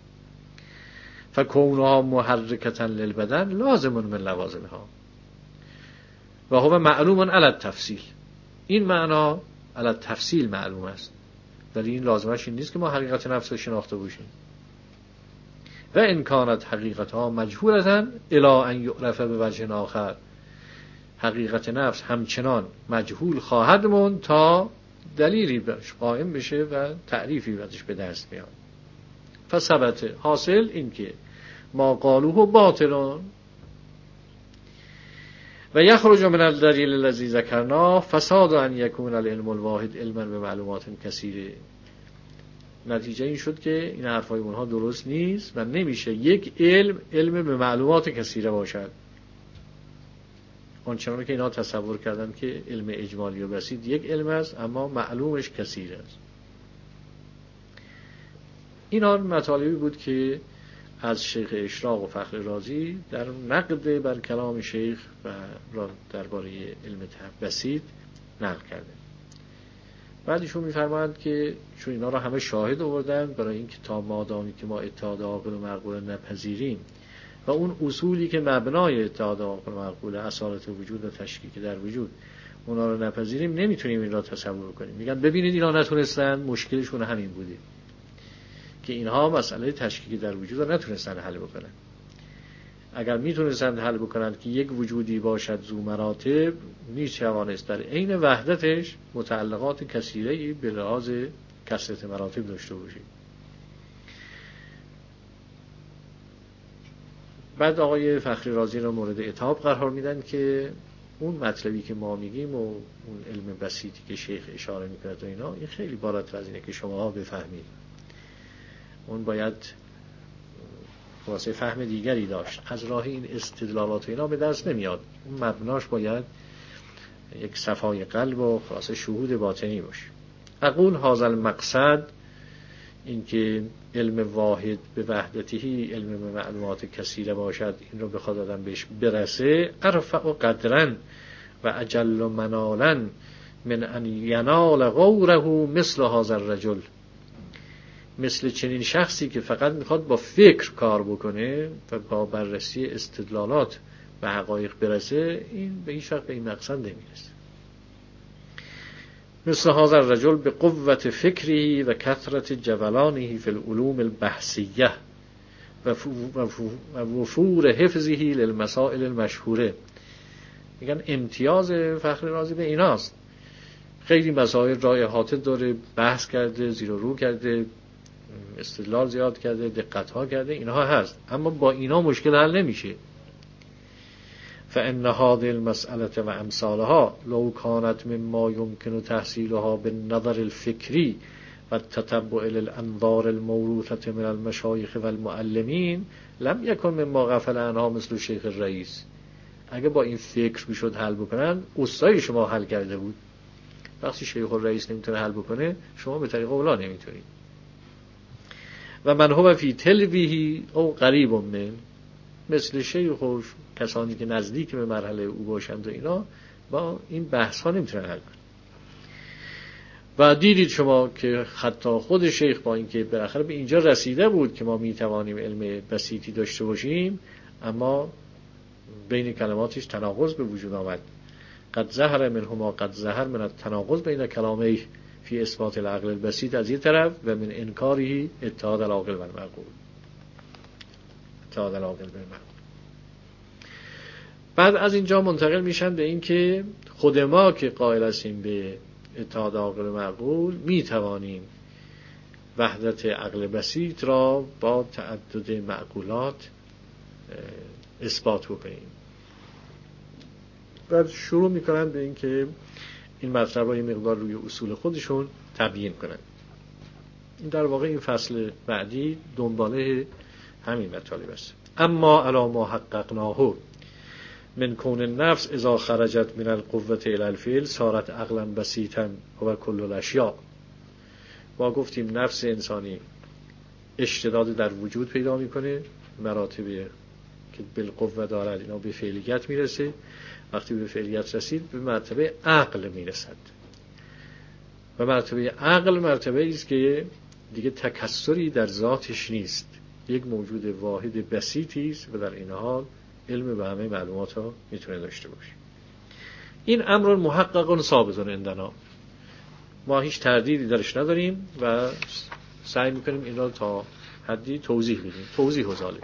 فکونها محرکتا للبدن لازم من لوازمها و هو معلوم علی التفصیل. این معنا علی التفصیل معلوم است، ولی این لازمش این نیست که ما حقیقت نفس رو شناخته باشیم. و ان کانت حقیقتها مجهولتا الی ان یعرف بوجه آخر. حقیقت نفس همچنان مجهول خواهد موند تا دلیلی برش قائم بشه و تعریفی برش به دست بیاد. فثبت، حاصل این که ما قالوه باطلون و یخرج من الدلیل الذی ذکرنا فساد ان یکون العلم الواحد علما به معلومات کثیره. نتیجه این شد که این حرفای اونها درست نیست و نمیشه یک علم علم به معلومات کثیره باشد. آنچنان که اینا تصور کردن که علم اجمالی و بسیط یک علم است اما معلومش کثیر است. اینا مطالبی بود که از شیخ اشراق و فخر رازی در نقد بر کلام شیخ و درباره علم بسیط نقل کرده. بعد ایشون می‌فرمایند که چون اینا را همه شاهد آوردن برای اینکه تا مادامی که ما اتحاد عاقل و معقول نپذیریم و اون اصولی که مبنای اتحاد عاقل و معقول اصالت وجود و تشکیک در وجود اونا رو نپذیریم، نمیتونیم این را تصور کنیم. میگن ببینید اینا نتونستن، مشکلشون همین بوده که اینها مسئله تشکیک در وجود رو نتونستن حل بکنن. اگر میتونستن حل بکنن که یک وجودی باشد ذو مراتب، میتوانست در عین وحدتش متعلقات کثیره‌ای به لحاظ کثرت مراتب داشته باشه. بعد آقای فخری رازی را مورد عتاب قرار میدن که اون مطلبی که ما میگیم و اون علم بسیطی که شیخ اشاره میکنه و اینا، این خیلی بالاتر از اینه که شما بفهمید. اون باید واسه فهم دیگری داشت. از راه این استدلالات اینا به دست نمیاد. اون مبناش باید یک صفای قلب و خلاصه شهود باطنی باشه. اقول هذا المقصد، این که علم واحد به وحدتی علم به معلومات کثیره باشد، این رو بخواد آدم بهش برسه، ارفع و قدرن و اجل منالا من ان ینال غوره مثل هذا الرجل. مثل چنین شخصی که فقط میخواد با فکر کار بکنه و با بررسی استدلالات به حقایق برسه، این به هیچ وقت به این مقصد نمیرسه. مثل هذا الرجل به قوت فکری و کثرت جولانه فی العلوم البحثیه و وفور حفظه للمسائل المشهوره. میگن امتیاز فخری رازی به ایناست. خیلی مسائل را احاطه داره، بحث کرده، زیر و رو کرده، استدلال زیاد کرده، دقت ها کرده، اینها هست، اما با اینا مشکل حل نمیشه. فإن هذه المسألة و امثالها لو كانت مما يمكن تحصيلها بالنظر الفكري والتتبع للأنظار الموروثة من المشايخ والمعلمين لم يكن مما غفل عنها مثل شیخ الرئیس. اگه با این فکر میشد حل بکنن، استاد شما حل کرده بود. وقتی شیخ الرئیس نمیتونه حل بکنه، شما به طریق اولا نمیتونید. و من هو فی تلویه او قریب من، مثل شیخ و کسانی که نزدیک به مرحله او باشند و اینا، با این بحث ها نمیتونن حل کنن. و دیدید شما که حتی خود شیخ با اینکه بالاخره به اینجا رسیده بود که ما میتوانیم علم بسیطی داشته باشیم، اما بین کلماتش تناقض به وجود آمد. قد ظهر منهما قد ظهر من التناقض بین کلامه فی اثبات العقل البسیط از یک طرف و من انکاره اتحاد العاقل و المعقول. اتحاد العاقل و المعقول. بعد از اینجا منتقل میشن به این که خود ما که قائل هستیم به اتحاد عاقل و معقول، میتوانیم وحدت عقل بسیط را با تعدد معقولات اثبات بکنیم. بعد شروع میکنن به این که این مطلب را یه مقدار روی اصول خودشون تبیین کنن. این در واقع این فصل بعدی دنباله همین مطالب است. اما علی ما حققناه من کون النفس اذا خرجت من القوة الى الفعل صارت عقلا بسيطا و کل الاشیاء. ما گفتیم نفس انسانی اشتداد در وجود پیدا میکنه، مراتب که بالقوه دارد اینا به فعلیت میرسه. وقتی به فعلیت رسید به مرتبه عقل میرسد و مرتبه عقل مرتبه است که دیگه تکثری در ذاتش نیست، یک موجود واحد بسیطی است و در این حال علم به همه معلومات ها میتونه داشته باشه. این امر محقق ثابت عندنا، ما هیچ تردیدی درش نداریم و سعی میکنیم این را تا حدی توضیح بدیم. توضیح و ذالک.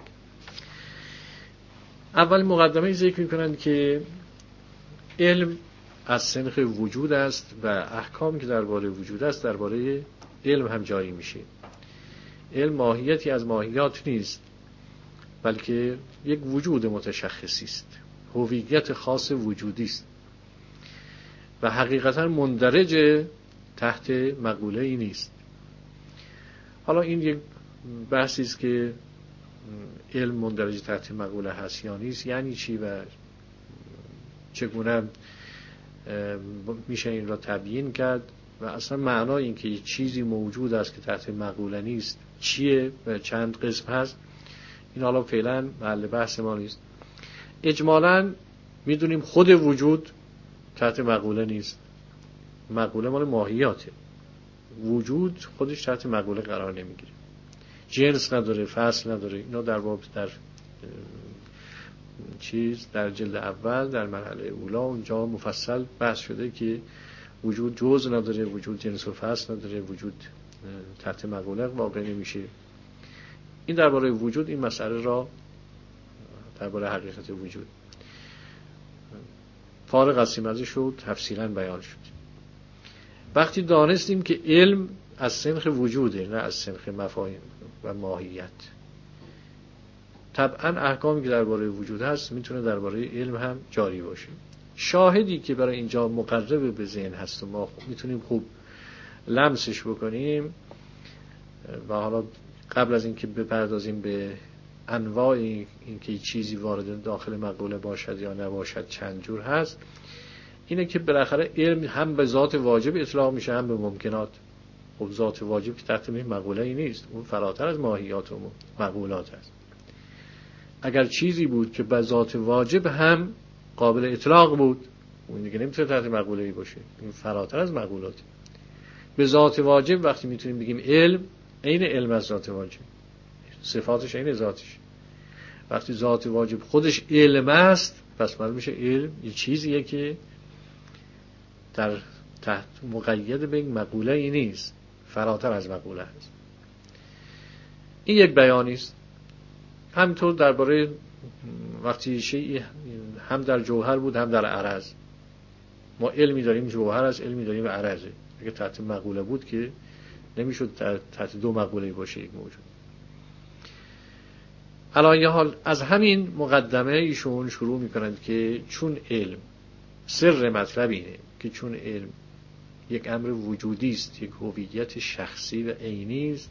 اول مقدمه ذکر میکنند که علم از سنخ وجود است و احکامی که درباره وجود است درباره علم هم جاری میشه. علم ماهیتی از ماهیات نیست، بلکه یک وجود متشخصی است، هویت خاص وجودی است و حقیقتا مندرج تحت مقوله ای نیست. حالا این یک بحثی است که علم مندرج تحت مقوله هست یا نیست، یعنی چی و چگونه میشه این را تبیین کرد و اصلا معنای این که چیزی موجود است که تحت مقوله نیست چیه و چند قسم هست، این حالا فعلا محل بحث ما نیست. اجمالاً میدونیم خود وجود تحت مقوله نیست، مقوله مال ماهیاته، وجود خودش تحت مقوله قرار نمیگیره، جنس نداره، فصل نداره. اینا در باب در چیز در جلد اول در مرحله اولا اونجا مفصل بحث شده که وجود جزء نداره، وجود جنس و فصل نداره، وجود تحت مقوله واقع نمیشه. این درباره وجود این مسئله را درباره حقیقت وجود فارغ از این ازش شد تفصیلا بیان شد. وقتی دانستیم که علم از سنخ وجوده نه از سنخ مفاهیم و ماهیت، طبعا احکامی که درباره وجود هست میتونه درباره علم هم جاری باشه. شاهدی که برای اینجا مقرب به ذهن هست و ما میتونیم خوب لمسش بکنیم و حالا قبل از اینکه بپردازیم به انواع اینکه چیزی وارد داخل مقوله باشد یا نباشد چند جور هست، اینه که بالاخره علم هم به ذات واجب اطلاق میشه هم به ممکنات. خب ذات واجب تحت مقوله ای نیست، اون فراتر از ماهیات و مقولات است. اگر چیزی بود که به ذات واجب هم قابل اطلاق بود، اون دیگه نمیتونه تحت مقوله ای باشه، این فراتر از مقولات. به ذات واجب وقتی میتونیم بگیم علم، عین علم از ذات واجب، صفاتش عین ذاتش. وقتی ذات واجب خودش علم است، پس معلوم میشه علم یه چیزیه که در تحت مقید به مقوله ای نیست، فراتر از مقوله است. این یک بیانی است. همینطور درباره وقتی شیء هم در جوهر بود هم در عرض، ما علمی داریم جوهر است، علمی داریم عرضه. اگه تحت مقوله بود که نمیشد تحت دو مقوله باشه یک موجود. علی حال از همین مقدمه ایشون شروع میکنند که چون علم، سر مطلب اینه که چون علم یک امر وجودی است، یک هویت شخصی و عینی است،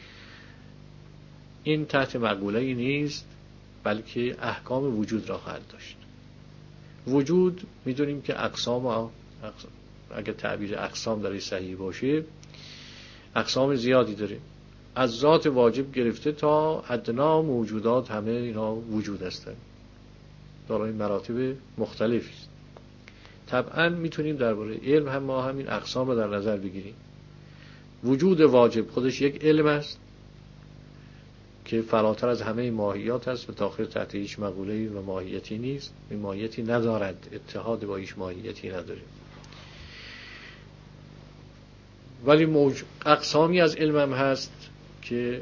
این تحت مقوله ای نیست بلکه احکام وجود را خواهد داشت. وجود میدونیم که اقسام، اگر تعبیر اقسام در صحیح باشه، اقسام زیادی داره، از ذات واجب گرفته تا ادنا موجودات همه اینا وجود هستند، دارای مراتب مختلفی است. طبعا میتونیم درباره علم هم ما همین اقسام رو در نظر بگیریم. وجود واجب خودش یک علم است که فراتر از همه ماهیات است و داخل تحت هیچ مقوله‌ای و ماهیتی نیست، این ماهیتی ندارد، اتحاد با هیچ ماهیتی نداره. ولی موج... اقسامی از علم هم هست که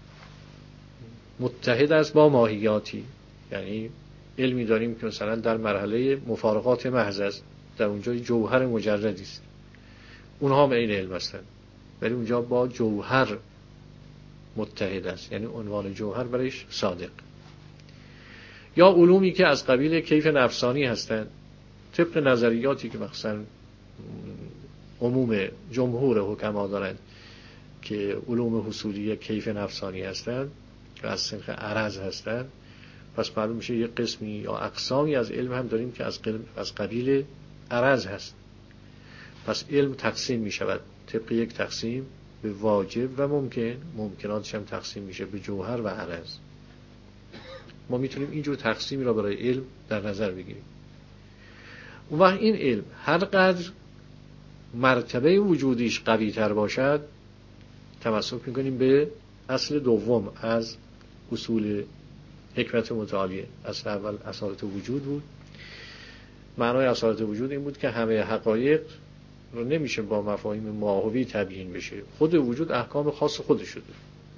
متحد است با ماهیاتی، یعنی علمی داریم که مثلا در مرحله مفارقات محض است، در اونجا جوهر مجردی است، اونها هم این علم هستند، ولی اونجا با جوهر متحد است، یعنی عنوان جوهر برایش صادق. یا علومی که از قبیل کیف نفسانی هستند، طبق نظریاتی که مثلا عموم جمهور حکما دارند که علوم حصولی کیف نفسانی هستند که از سنخ عرض هستند، پس معلوم میشه یک قسمی یا اقسامی از علم هم داریم که از از قبیل عرض هست. پس علم تقسیم میشود طبق یک تقسیم به واجب و ممکن، ممکناتش هم تقسیم میشه به جوهر و عرض. ما میتونیم اینجور تقسیمی را برای علم در نظر بگیریم. اون وقت این علم هر قدر مرتبه وجودیش قوی تر باشد، تمسک میکنیم به اصل دوم از اصول حکمت متعالیه. اصل اول اصالت وجود بود. معنای اصالت وجود این بود که همه حقایق رو نمیشه با مفاهیم ماهوی تبیین بشه، خود وجود احکام خاص خودش شده.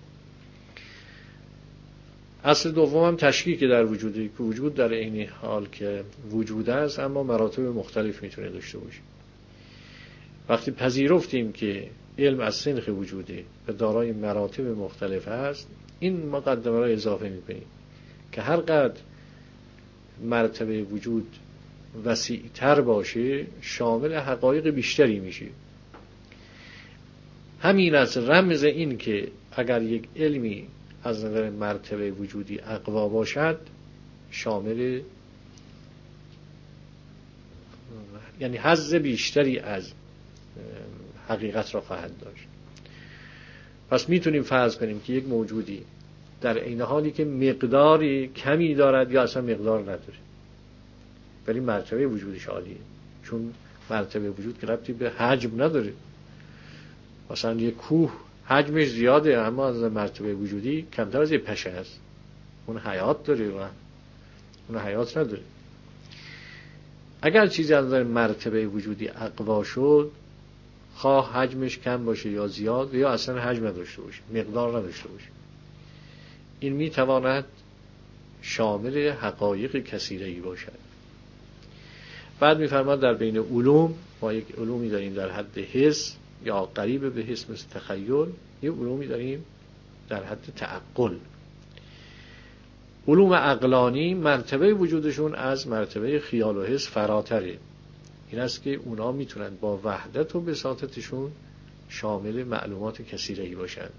اصل دوم هم تشکیک در وجودی که وجود در عین حال که وجود است اما مراتب مختلف میتونه داشته باشه. وقتی پذیرفتیم که علم از سنخ وجوده و دارای مراتب مختلف است، این مقدمه را اضافه میکنیم که هر قدر مرتبه وجود وسیع‌تر باشه شامل حقایق بیشتری میشه. همین از رمز این که اگر یک علمی از نظر مرتبه وجودی اقوا باشد شامل، یعنی حظ بیشتری از حقیقت را خواهد داشت. پس میتونیم فرض کنیم که یک موجودی در عین حالی که مقداری کمی دارد یا اصلا مقدار نداره، ولی مرتبه وجودش عالیه، چون مرتبه وجود که ربطی به حجم نداره. مثلا یک کوه حجمش زیاده اما از مرتبه وجودی کمتر از یک پشه است. اون حیات داره و اون حیات نداره. اگر چیزی از نظر مرتبه وجودی اقوا شد، خواه حجمش کم باشه یا زیاد یا اصلا حجم نداشته باشه، مقدار نداشته باشه، این میتواند شامل حقایق کثیره‌ای باشد. بعد میفرماد در بین علوم ما یک علومی داریم در حد حس یا قریب به حس مثل تخیل، یک علومی داریم در حد تعقل. علوم عقلانی مرتبه وجودشون از مرتبه خیال و حس فراتره. این است که اونا میتونن با وحدت و بساطتشون شامل معلومات کثیره‌ای باشند.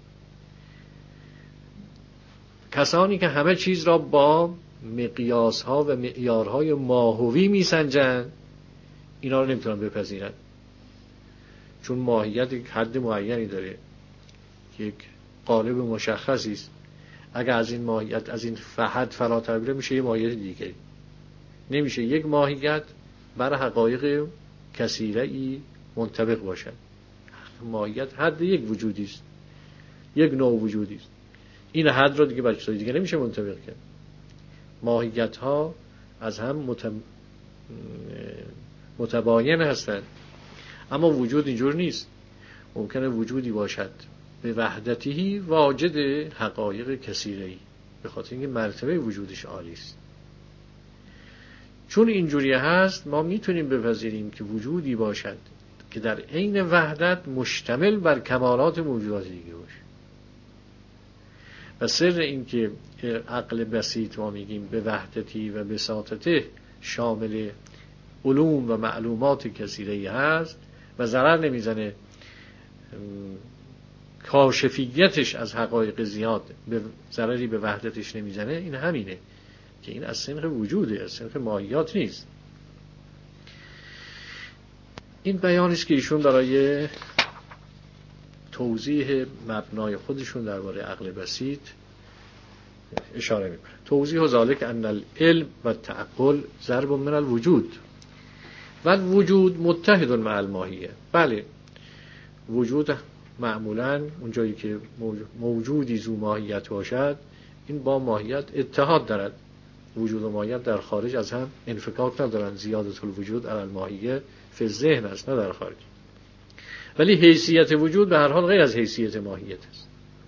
کسانی که همه چیز را با مقیاس‌ها و معیارهای ماهوی میسنجند اینا رو نمیتونن بپذیرن، چون ماهیت یک حد معینی داره، یک قالب مشخصی است. اگر از این ماهیت از این حد فراتر بره میشه یه ماهیت دیگه. نمیشه یک ماهیت بر حقایق کثیره‌ای منطبق باشد. ماهیت حد یک وجودی است، یک نوع وجودی است. این حد را دیگه بر چیزای دیگه نمیشه منطبق کرد. ماهیت ها از هم مت... متباین هستند، اما وجود اینجور نیست. ممکنه وجودی باشد به وحدتی واجد حقایق کثیره‌ای، به خاطر اینکه مرتبه وجودش عالی است. چون اینجوری هست ما میتونیم بپذیریم که وجودی باشد که در عین وحدت مشتمل بر کمالات موجودات دیگه باشه. و سر این که عقل بسیط ما میگیم به وحدتی و بساطته شامل علوم و معلومات کثیره‌ای هست و ضرر نمیزنه، کاشفیتش از حقایق زیاد به ضرری به وحدتش نمیزنه، این همینه که این از سنخ وجوده، از سنخ ماهیات نیست. این بیانیست که ایشون برای توضیح مبنای خودشون درباره عقل بسیط اشاره میکنه. توضیح ذالک ان العلم و تعقل ضرب من الوجود و الوجود متحد مع الماهیه. بله، وجود معمولاً اون جایی که موجودی ذو ماهیت باشد این با ماهیت اتحاد دارد. وجود و ماهیت در خارج از هم انفکاک ندارن. زیادت الوجود علی الماهیه فی الذهن است، نه در خارج. ولی حیثیت وجود به هر حال غیر از حیثیت ماهیت است.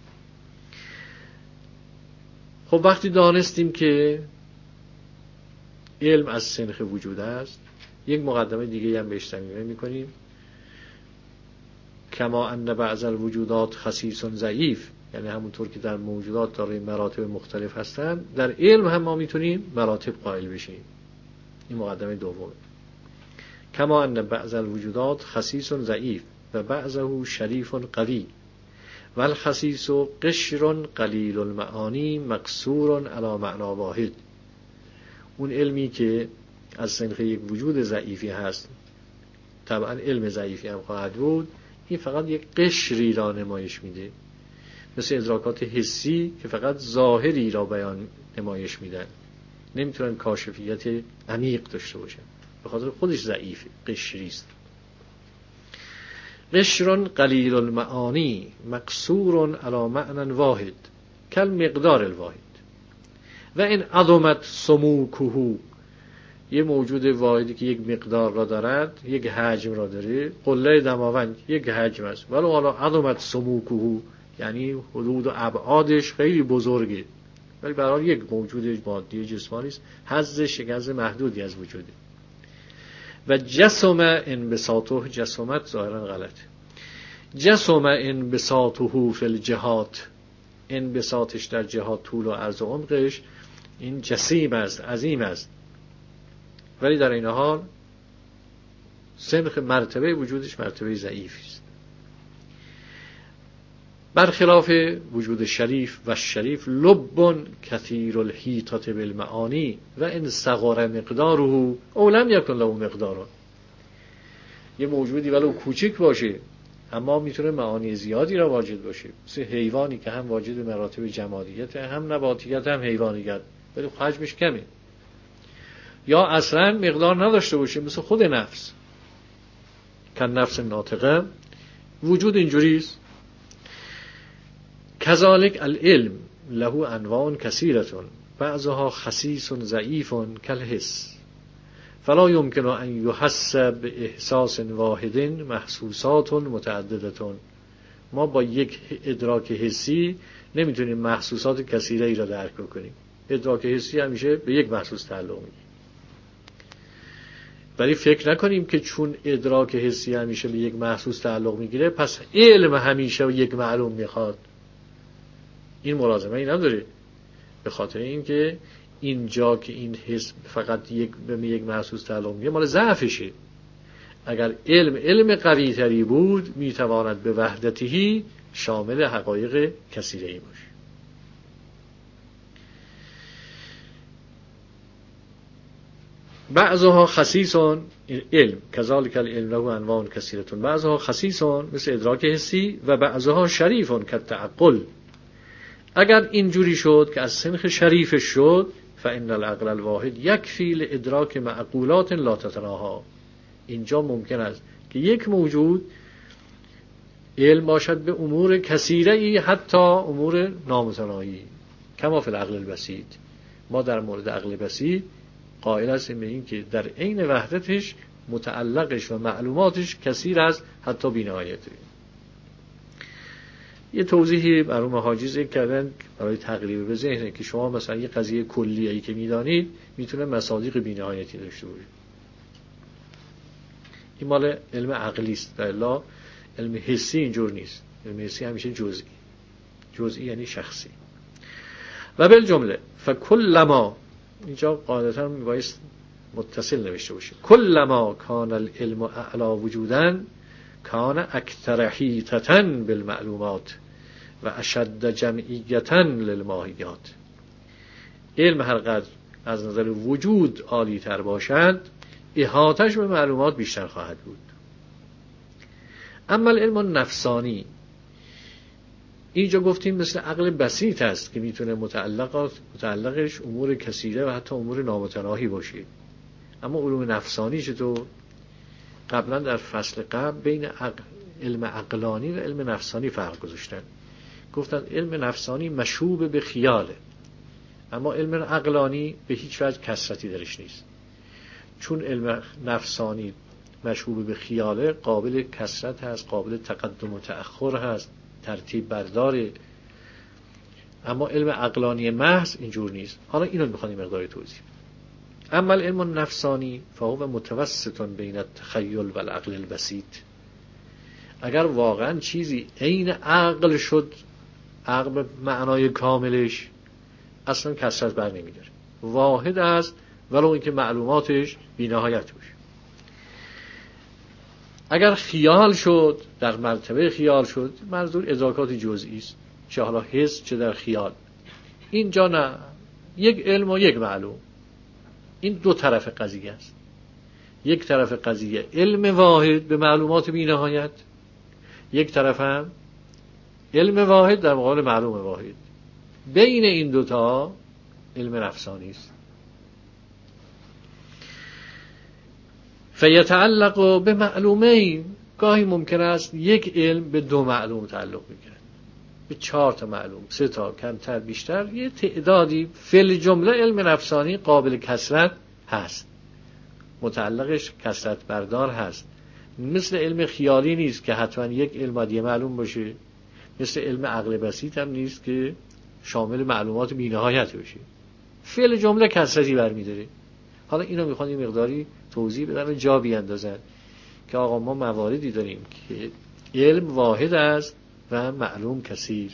خب وقتی دانستیم که علم از سنخ وجود است، یک مقدمه دیگه هم بهش تمرین می‌کنیم. کما ان بعض الوجودات خصیص ضعیف، یعنی همونطور که در موجودات دارای مراتب مختلف هستند، در علم هم ما میتونیم مراتب قائل بشیم. این مقدمه دومه. کما ان بعض الوجودات خصیص ضعیف و بعضه شریف قوی و الخصیص قشر قلیل المعانی مقصور علی معنی واحد. اون علمی که از سنخ یک وجود ضعیفی هست، طبعا علم ضعیفی هم خواهد بود، این فقط یک قشری را نمایش میده، مثل ادراکات حسی که فقط ظاهری را بیان نمایش میدن، نمیتونن کاشفیت عمیق داشته باشن، به خاطر خودش ضعیف قشری است. قشر قلیل المعانی مقصور علی معنی واحد کل مقدار الواحد و این عظمت سموکه، یه موجود واحدی که یک مقدار را دارد، یک حجم را داره، قله دماوند یک حجم است، ولی حالا عظمت سموکه یعنی حدود و ابعادش خیلی بزرگه، ولی برای یک موجود مادی جسمانی است، حظ شکست محدودی از وجوده. و جسم انبساطه، جسمت ظاهرا غلط، جسم انبساطه فی الجهات، انبساطش در جهات طول و عرض و عمقش این جسیم است، عظیم است، ولی در این حال سنخ مرتبه وجودش مرتبه ضعیفی است، برخلاف وجود شریف. و شریف لب کثیر الحیطة بالمعانی و ان صغر مقداره او لم یکن له مقدار، یه موجودی ولو کوچک باشه اما میتونه معانی زیادی را واجد باشه، مثل حیوانی که هم واجد مراتب جمادیت، هم نباتیت، هم حیوانیت، ولی حجمش کمه، یا اصلا مقدار نداشته باشه، مثل خود نفس، که نفس ناطقه وجود اینجوریست. کذالک العلم له انواع کثیرة بعضها خسیس ضعیف کالحس فلا يمكن ان يحس باحساس واحد محسوسات متعددة. ما با یک ادراک حسی نمیتونیم محسوسات کثیره ای را درک کنیم، ادراک حسی همیشه به یک محسوس تعلق میگیره، ولی فکر نکنیم که چون ادراک حسی همیشه به یک محسوس تعلق میگیره پس علم همیشه یک معلوم میخواد. این ملازمه ای نداره، به خاطر اینکه اینجا که این حس فقط یک به یک محسوس تعلق میگیره مال ضعفشه. اگر علم علم قوی تری بود میتواند به وحدتی شامل حقایق کثیره ای باشه. بعضها خصیصون، علم کذالک العلم له انواع کثیرة، بعضها خصیصون مثل ادراک حسی و بعضها شریفون کالتعقل. اگر اینجوری شد که از سنخ شریفش شد فإن العقل الواحد یکفی لادراک معقولات لا تتناهی. اینجا ممکن است که یک موجود علم باشد به امور کثیره ای، حتی امور نامتناهی، کما فی العقل البسیط. ما در مورد عقل بسیط قائل هستیم به این که در عین وحدتش متعلقش و معلوماتش کثیر است، حتی بی‌نهایته. یه توضیحی مرحوم حاجی ذکر کردن برای تقریب به ذهنه که شما مثلا یه قضیه کلیه‌ای که میدانید میتونه مصادیق بی‌نهایتی داشته باشه. این مال علم عقلی است، در الا علم حسی اینجور نیست. علم حسی همیشه جزئی، جزئی یعنی شخصی. و بالجمله فکلما، اینجا قاعدتا میبایست متصل نوشته باشه، کلما کان العلم اعلی وجودا کان اکثر حیطة بالمعلومات و اشد جمعیة للماهیات. علم هر قدر از نظر وجود عالی تر باشد احاطش به معلومات بیشتر خواهد بود. اما العلم النفسانی، اینجا گفتیم مثل عقل بسیط است که میتونه متعلقات متعلقش امور کثیره و حتی امور نامتناهی باشه. اما علوم نفسانی چطور؟ قبلا در فصل قبل بین عقل، علم عقلانی و علم نفسانی فرق گذاشتن. گفتن علم نفسانی مشوب به خیاله، اما علم عقلانی به هیچ وجه کثرتی درش نیست. چون علم نفسانی مشوب به خیاله قابل کثرت هست، قابل تقدم و تأخر هست، ترتیب برداره، اما علم عقلانی محض اینجور نیست. حالا اینو میخوام مقداری توضیح. اما علم النفسانی فهو متوسط بین التخیل و العقل البسیط. اگر واقعا چیزی عین عقل شد، عقل معنای کاملش، اصلا کثرت بر نمیداره، واحد است ولو اینکه معلوماتش بی‌نهایت باشه. اگر خیال شد، در مرتبه خیال شد، منظور ادراکات جزئی است، چه حالا حس چه در خیال. اینجا نه، یک علم و یک معلوم، این دو طرف قضیه است. یک طرف قضیه علم واحد به معلومات بی‌نهایت، یک طرف هم علم واحد در مقابل معلوم واحد. بین این دوتا علم نفسانی است. فیتعلق به معلومین، گاهی ممکن است یک علم به دو معلوم تعلق بگیرد، به چهار تا معلوم، سه تا، کمتر بیشتر، یه تعدادی. فل جمله علم نفسانی قابل کثرت هست، متعلقش کثرت بردار هست. مثل علم خیالی نیست که حتما یک علم باید یه معلوم باشه، مثل علم عقل بسیط هم نیست که شامل معلومات بی‌نهایت باشه. فعل جمله کثرتی برمی‌داره. حالا اینو میخوان این مقداری توضیح بدن و جا بیاندازن که آقا ما مواردی داریم که علم واحد است و معلوم کثیر.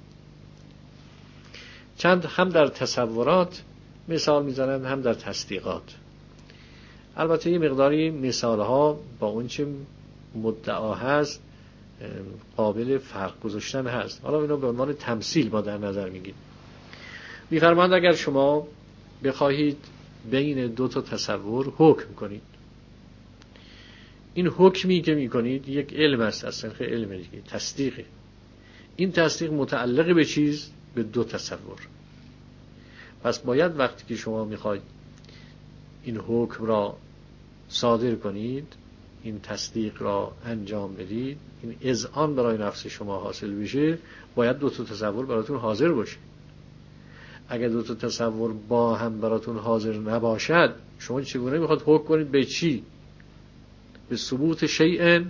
چند هم در تصورات مثال میزنن، هم در تصدیقات. البته یه مقداری مثالها با اون چه مدعا هست قابل فرق گذاشتن هست. حالا اینو به عنوان تمثیل با در نظر میگیم. می‌فرمایند اگر شما بخواهید بین دو تا تصور حکم کنید، این حکمی که میکنید یک علم است، اصلا خیلی علم دیگه، تصدیقه. این تصدیق متعلق به چیز؟ به دو تصور. پس باید وقتی که شما میخواید این حکم را صادر کنید، این تصدیق را انجام بدید، این اذعان برای نفس شما حاصل بشه، باید دو تا تصور براتون حاضر باشه. اگر دو تا تصور با هم براتون حاضر نباشد، شما چگونه میخواد حکم کنید به چی؟ به ثبوت شیء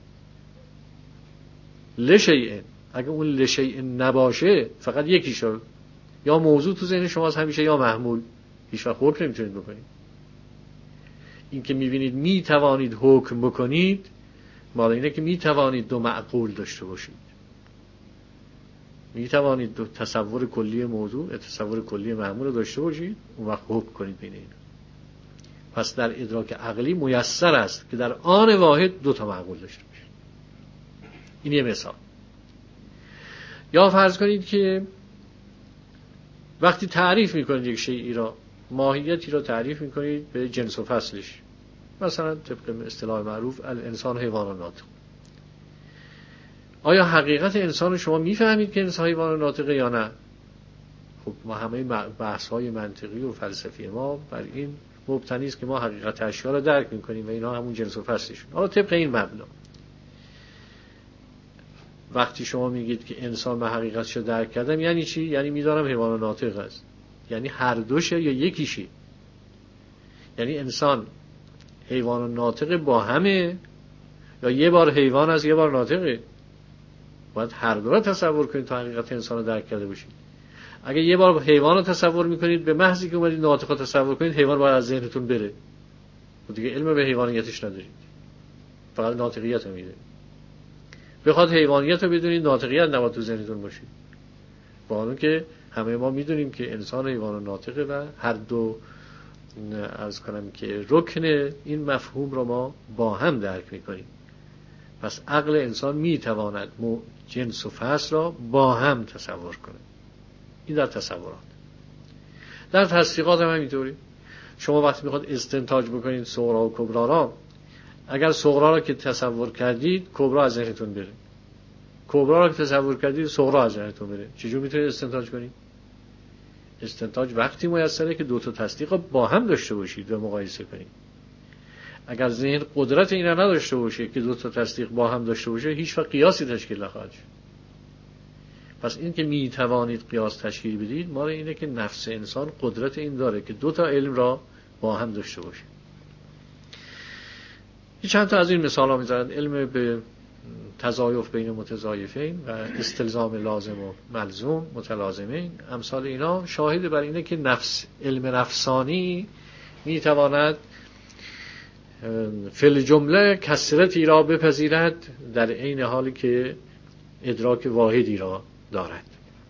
لشیء. اگر اون لشیء نباشه، فقط یکی شد، یا موضوع تو ذهن شماست همیشه یا محمول، هیچ وقت حکم نمیتونید بکنید. این که میبینید میتوانید حکم بکنید، مال اینه که میتوانید دو معقول داشته باشید، میتوانید دو تصور کلی موضوع، تصور کلی محمول داشته باشید، اون وقت حکم کنید بین اینا. پس در ادراک عقلی میسر است که در آن واحد دو تا معقول داشته باشید. این یه مثال. یا فرض کنید که وقتی تعریف میکنید یک شیئی را، ماهیتی را تعریف میکنید به جنس و فصلش، مثلا طبق اصطلاح معروف الانسان حیوان ناطق. آیا حقیقت انسان شما میفهمید که انسان حیوان ناطقه یا نه؟ خب ما همه بحث های منطقی و فلسفی ما بر این مبتنی است که ما حقیقت اشیا را درک میکنیم و اینا همون جنس و فصلشون. حالا طبق این مبنا وقتی شما میگید که انسان به حقیقتش درک کردم، یعنی چی؟ یعنی میدانم حیوان ناطق است. یعنی هر دوشه یا یکیشه؟ یعنی انسان حیوان ناطق با همه، یا یه بار حیوان است یه بار ناطقه؟ باید هر دو را تصور کنید تا حقیقت انسان رو درک کرده باشید. اگه یه بار حیوان رو تصور میکنید، به محضی که اومدید ناطق رو تصور کنید، حیوان باید از ذهنتون بره و دیگه علم به حیوانیتش ندارید، فقط ناطقیت رو میدونید. بخواد حیوانیت رو بدونید، ناطقیت نباید تو ذهنتون باشید. با اون که همه ما میدونیم که انسان حیوان ناطقه و هر دو از کنم که رکن این مفهوم رو ما با هم درک میکنیم. پس عقل انسان میتواند جنس و فصل را با هم تصور کنه. این در تصورات. در تصدیقات هم همینطوری. شما وقتی میخواد استنتاج بکنید صغرا و کبرا را، اگر صغرا را که تصور کردید، کبرا از ذهنتون بره. کبرا را که تصور کردید، صغرا از ذهنتون بره. چجور میتونید استنتاج کنید؟ استنتاج وقتی میسره که دو تا تصدیق با هم داشته باشید و مقایسه کنید. اگر ذهن قدرت اینا نداشته باشه که دو تا تصدیق با هم داشته باشه، هیچ وقت قیاسی تشکیل نخواهد شد. پس این که می توانید قیاس تشکیل بدید، مال اینه که نفس انسان قدرت این داره که دو تا علم را با هم داشته باشه. چند تا از این مثال ها می‌زنند. علم به تضایف بین متضایفین و استلزام لازم و ملزوم متلازمین، امثال اینا شاهد بر اینه که نفس علم نفسانی میتواند فی الجمله کثرتی را بپذیرد در عین حالی که ادراک واحدی را دارد.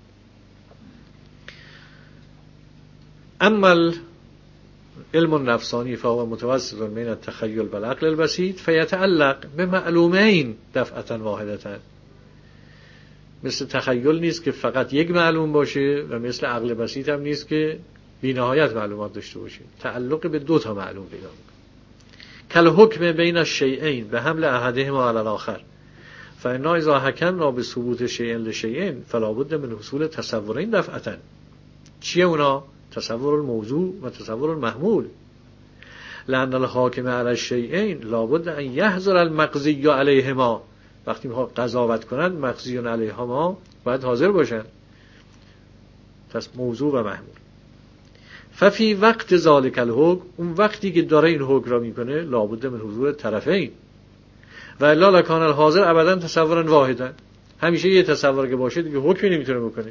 اما علم النفسانی فهو متوسط بین التخیل و العقل البسیط فیتعلق به معلومین دفعتا واحدتا. مثل تخیل نیست که فقط یک معلوم باشه و مثل عقل بسیط هم نیست که بی نهایت معلومات داشته باشه. تعلق به دو تا معلوم پیدا میکنه. کل حکم بین الشیئین به حمل احدهما علی الاخر فإنا اذا حکمنا به ثبوت شیء لشیء فلا بد من حصول تصورین دفعتا. چیه اونا؟ تصور الموضوع و تصور المحمول. لأن الحاکم علی الشیئین لابد ان یحضر المقضی علیهما. وقتی میخواد قضاوت کنند مقضی علیهما باید حاضر باشند، پس موضوع و محمول. ففی وقت ذالک الحکم، اون وقتی که داره این حکم را میکنه لابد من حضور طرفین و الا لکان الحاضر ابدا تصورا واحدا. همیشه یه تصور که باشه دیگه حکمی نمیتونه بکنه.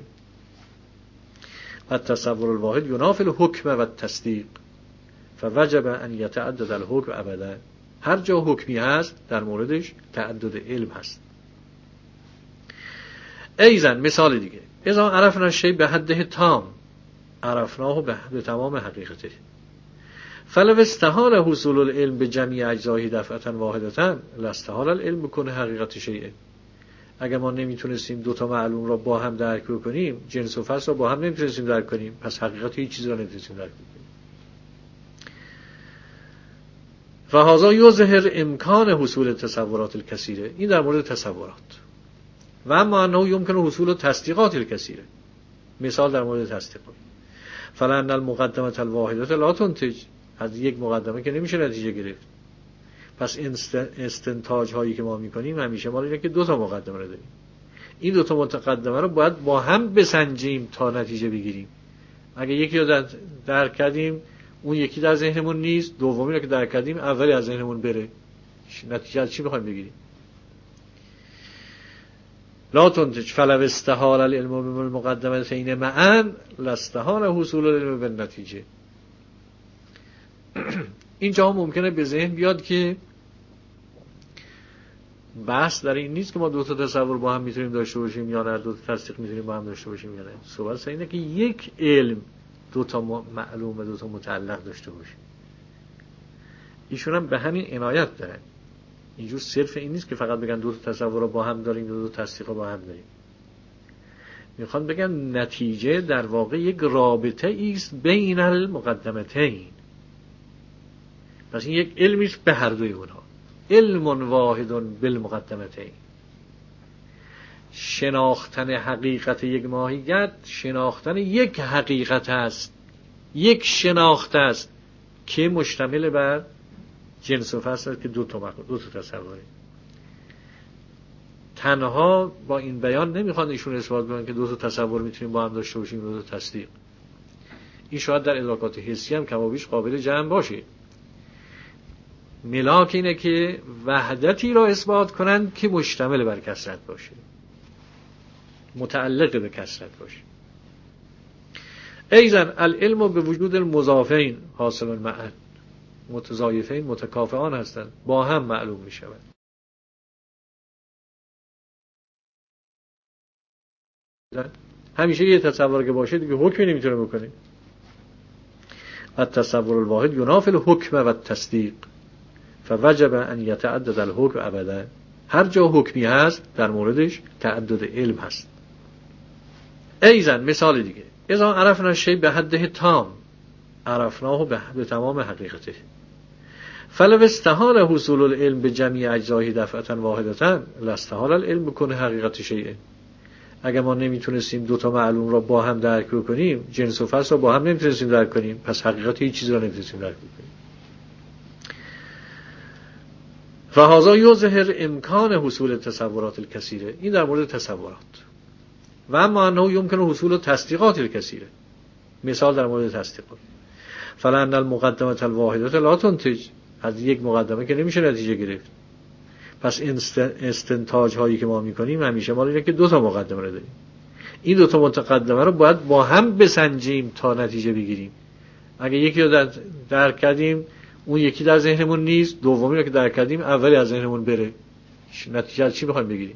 و تصور الواحد ینافی الحکم و التصدیق فوجب ان یتعدد الحکم ابدا. هر جا حکمی هست در موردش تعدد علم هست. ایزن مثال دیگه، اذا عرفنا الشیء به حده تام عرفناه به تمام حقیقته. فلو استحال حصول العلم به جمیع اجزای دفعتا واحدتا لاستحال العلم بکنه حقیقت شیء. اگر ما نمیتونستیم دو تا معلوم را با هم درک کنیم، جنس و فصل را با هم نمیتونستیم درک کنیم، پس حقیقت هیچ چیز را نمیتونستیم درک کنیم. فهذا یظهر امکان حصول تصورات الکثیره. این در مورد تصورات. و اما انه یمکن حصول تصدیقات الکثیره. مثال در مورد تصدیقات. فلان المقدمه الواحده لا تنتج. از یک مقدمه که نمیشه نتیجه گرفت. پس استنتاج هایی که ما میکنیم همیشه ما اینه که دو تا مقدمه رو داریم. این دو تا مقدمه رو باید با هم بسنجیم تا نتیجه بگیریم. اگه یکی رو درک کردیم اون یکی در ذهنمون نیست، دومی رو که درک کردیم اولی از ذهنمون بره، نتیجه از چی بخوایم بگیریم؟ لا تنتج فلو استحال العلم بالمقدمتین معا لاستحال حصول العلم بالنتیجه. اینجا ممکنه به ذهن بیاد که بحث در این نیست که ما دو تا تصور با هم میتونیم داشته باشیم یا نه، دو تا تصدیق میتونیم با هم داشته باشیم یا نه. صحبت سر اینه که یک علم دو تا معلوم و دو تا متعلق داشته باشه. ایشون هم به همین عنایت دارن. اینجور صرف این نیست که فقط بگن دو تا تصور رو با هم داریم، دو تا تصدیق رو با هم داریم. میخوان بگن نتیجه در واقع یک رابطه است بین المقدمتین. پس این یک علمی است به هر دوی اونها. علم واحد بالمقدمتین. شناختن حقیقت یک ماهیت شناختن یک حقیقت است، یک شناخت است که مشتمل بر جنس و فصل است که دو تا مقدار دو تا تصوره. تنها با این بیان نمیخوان ایشون اثبات کنن که دو تا تصور میتونیم با هم داشته باشیم، دو تا تصدیق. این شاید در ادراکات حسی هم کمابیش قابل جمع باشه. ملاک اینه که وحدتی را اثبات کنند که مشتمل بر کثرت باشه، متعلق به کثرت باشه. ایضا العلم به وجود المضافین حاصل معا. متضایفین متکافئان هستند، با هم معلوم می شود. همیشه یه تصور که باشه دیگه حکمی نمیتونه بکنه. التصور الواحد ینافی الحکم و التصدیق فوجب ان یتعدد الحکم ابدا. هر جا حکمی هست در موردش تعدد علم هست. ایضا مثال دیگه، اذا عرفنا الشیء به حده تام عرفناه به تمام حقیقته. فلو استحال حصول العلم به جمیع اجزای دفعتا واحدتا لاستحال العلم بکنه حقیقت شیء. اگر ما نمیتونستیم دو تا معلوم را با هم درک کنیم، جنس و فصل را با هم نمیتونستیم درک کنیم، پس حقیقت هیچ چیز را نمیتونستیم درک کنیم. فهذا یظهر امکان حصول تصورات الکثیره. این در مورد تصورات. و اما انه یمکن حصول تصدیقات الکثیره. مثال در مورد تصدیقات. فلان المقدمه الواحده لا تنتج. از یک مقدمه که نمیشه نتیجه گرفت. پس استنتاج هایی که ما میکنیم همیشه ما اینه که دو تا مقدمه رو داریم. این دو تا متقدمه رو باید با هم بسنجیم تا نتیجه بگیریم. اگه یکی رو درک کردیم اون یکی در ذهنمون نیست، دومی رو که درک کردیم اولی از ذهنمون بره، نتیجه از چی بخوایم بگیریم؟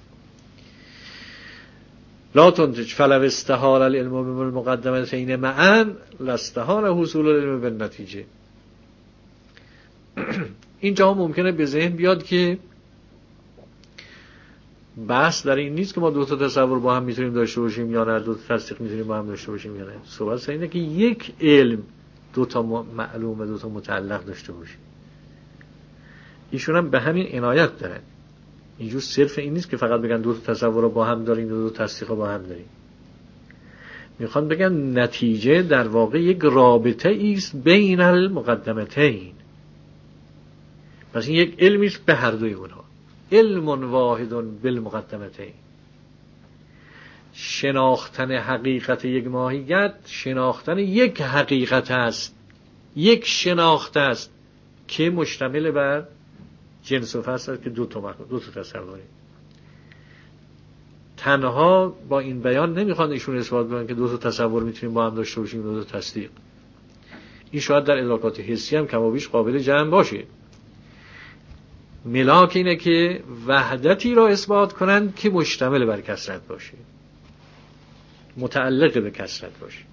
لا تنتج فلو استحال العلم بالمقدمتین معا لاستحال حصول العلم بالنتیجه. اینجا ممکنه به ذهن بیاد که بحث در این نیست که ما دو تا تصور با هم میتونیم داشته باشیم یا نه، دو تا تصدیق میتونیم با هم داشته باشیم یا نه. صحبت سر اینه که یک علم دو تا معلوم و دو تا متعلق داشته باشه. ایشون هم به همین عنایت دارن. اینجور صرف این نیست که فقط بگن دو تا تصور رو با هم داریم، دو تا تصدیق رو با هم داریم. میخوان بگن نتیجه در واقع یک رابطه است بین المقدمتین. پس این یک علمی است به هر دوی اونها. علم واحد بالمقدمتین. شناختن حقیقت یک ماهیت شناختن یک حقیقت است، یک شناخت است که مشتمل بر جنس و فصل است که دو تا دو تا تصوری. تنها با این بیان نمیخوان ایشون اثبات کنن که دو تا تصور میتونیم با هم داشته باشیم، دو تا تصدیق. این شاید در ادراکات حسی هم کم و بیش قابل جمع باشه. ملاک اینه که وحدتی را اثبات کنند که مشتمل بر کثرت باشه، متعلق به کثرت باشه.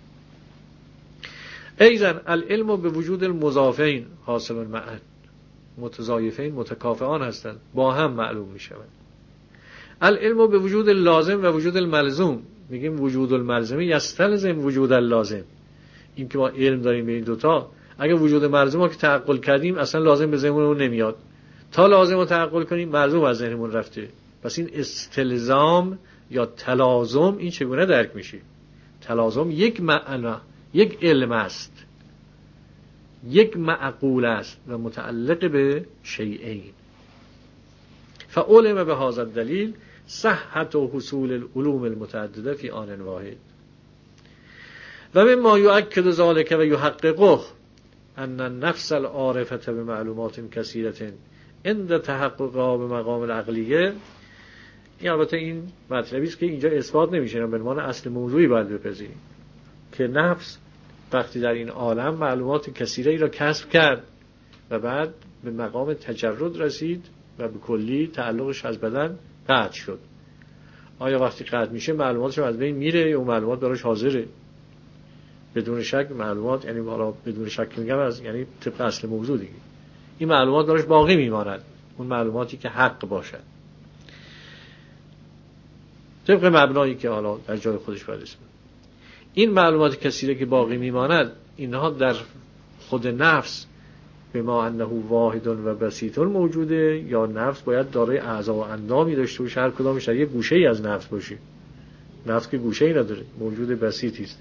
ایضا العلم به وجود المضافین حاصل معا، متضایفین متکافئان هستند، با هم معلوم می شوند. العلم به وجود لازم و وجود الملزوم، میگیم وجود الملزمی یستلزم وجود اللازم. این که ما علم داریم به این دوتا، اگه وجود ملزوم رو که تعقل کردیم اصلا لازم به ذهنمون نمیاد، تا لازم رو تعقل کنیم ملزوم از ذهنمون رفته. پس این استلزام یا تلازم این چگونه درک میشه؟ تلازم یک معنا، یک علم است، یک معقول است و متعلق به شیئین. فعلم به هذا الدلیل صحت و حصول العلوم المتعدده فی آن واحد و مما یؤکد ذلك و یحققه ان النفس العارفه بمعلومات کثیره عند تحققها به مقام العقلیه. این البته این مطلبی است که اینجا اثبات نمیشه، به عنوان اصل موضوعی باید بپذیریم که نفس وقتی در این عالم معلومات کثیره ای را کسب کرد و بعد به مقام تجرد رسید و به کلی تعلقش از بدن قطع شد. آیا وقتی قطع میشه معلوماتش از بین میره یا معلومات براش حاضره؟ بدون شک معلومات، یعنی حالا بدون شک میگم از یعنی طبق اصل موضوع دیگه، این معلومات براش باقی میماند، اون معلوماتی که حق باشد طبق مبنایی که حالا در جای خودش باید اسم. این معلومات کثیره که باقی میماند اینها در خود نفس به ما انه واحد و بسیط موجوده، یا نفس باید دارای اعضا و اندامی داشته باشه، هر کدامش در یک گوشه ای از نفس باشه. نفس که گوشه ای نداره، موجود بسیطی است.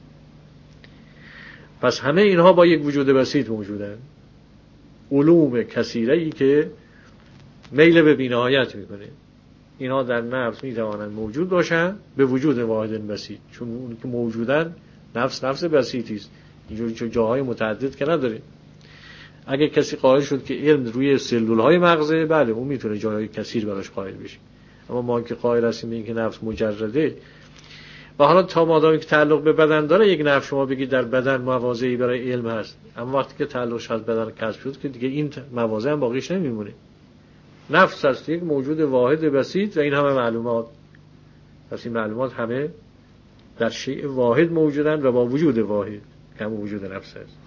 پس همه اینها با یک وجود بسیط موجودن، علوم کثیره ای که میل به بی‌نهایت میکنه. اینها در نفس میتوانند موجود باشن به وجود واحد بسیط، چون اون که موجودن نفس نفس بسیطی است، اینجوری جاهای متعدد که نداره. اگه کسی قائل شد که علم روی سلول های مغزه، بله اون میتونه جاهای کثیر براش قائل بشه، اما ما که قائل هستیم به اینکه نفس مجرده و حالا تا مادامی که تعلق به بدن داره یک نفس شما بگید در بدن مواضعی برای علم هست، اما وقتی که تعلقش از بدن کسب شد که دیگه این مواضع هم باقیش نمیمونه. نفس هست یک موجود واحد بسیط و این همه معلومات، پس این معلومات همه در شیء واحد موجودن و با وجود واحد که هم وجود نفس هست.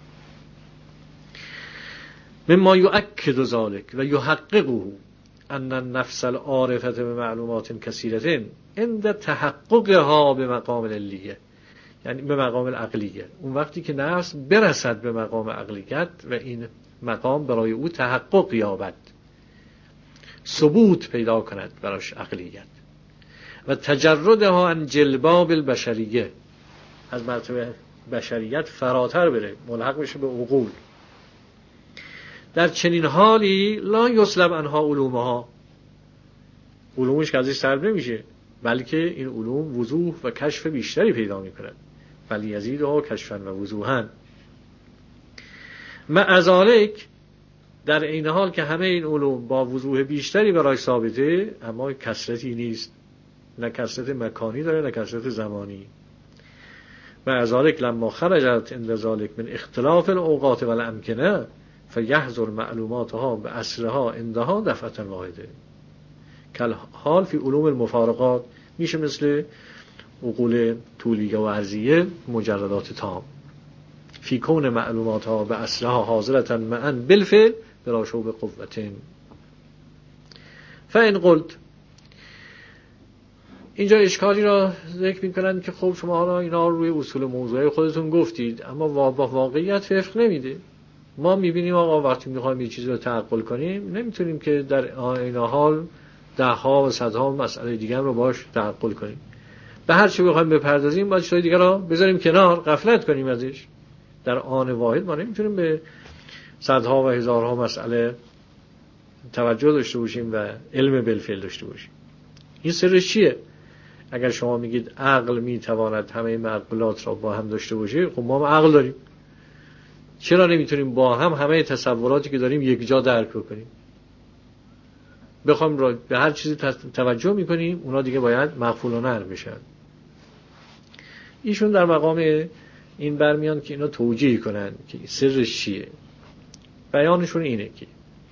مما یؤکد ذلك و یحققه ان النفس العارفه بمعلومات کثیره عند تحققها به مقام العلیه، یعنی به مقام العقلیه، اون وقتی که نفس برسد به مقام عقلیت و این مقام برای او تحقق یابد، ثبوت پیدا کند براش عقلیت و تجردها عن جلباب البشریه، از مرتبه بشریت فراتر بره، ملحق بشه به عقول. در چنین حالی لا یسلب عنها علومها، علومش که ازش سلب نمیشه، بلکه این علوم وضوح و کشف بیشتری پیدا میکنند. ولی یزیدها کشفا و وضوحا. مع ذلک در این حال که همه این علوم با وضوح بیشتری برای ثابته، اما کثرتی نیست، نه کثرت مکانی داره نه کثرت زمانی. مع ذلک لما خرجت عند ذلک من اختلاف الاوقات والامکنه فیحضر معلوماتها به اصلها عندها دفعه واحده. کل حال فی علوم المفارقات، میشه مثل عقول طولیه و عرضیه مجردات تام، فی کون معلوماتها به اصلها حاضرتا معا بالفعل بلا شوب قوتین. فان قلت، اینجا اشکالی را ذکر میکنند که خب شما حالا اینا روی اصول موضوعی خودتون گفتید، اما با واقعیت وفق نمیده. ما میبینیم آقا وقتی میخوایم یه چیزی رو تعقل کنیم نمیتونیم که در این حال ده ها و صدها مسئله دیگه رو باش تعقل کنیم. به هر چی بخوایم بپردازیم باید چیزای دیگه رو بذاریم کنار، غفلت کنیم ازش. در آن واحد ما نمیتونیم به صدها و هزارها مسئله توجه داشته باشیم و علم بالفعل داشته باشیم. این سرش چیه؟ اگر شما میگید عقل میتواند همه معقولات را با هم داشته باشه، خب ما هم عقل داریم، چرا نمیتونیم با هم همه تصوراتی که داریم یک جا درک کنیم؟ بخوام را به هر چیزی توجه میکنیم، اونا دیگه باید مغفولانه حل بشن. ایشون در مقام این برمیان که اینا توجیه کنن که سرش چیه. بیانشون اینه که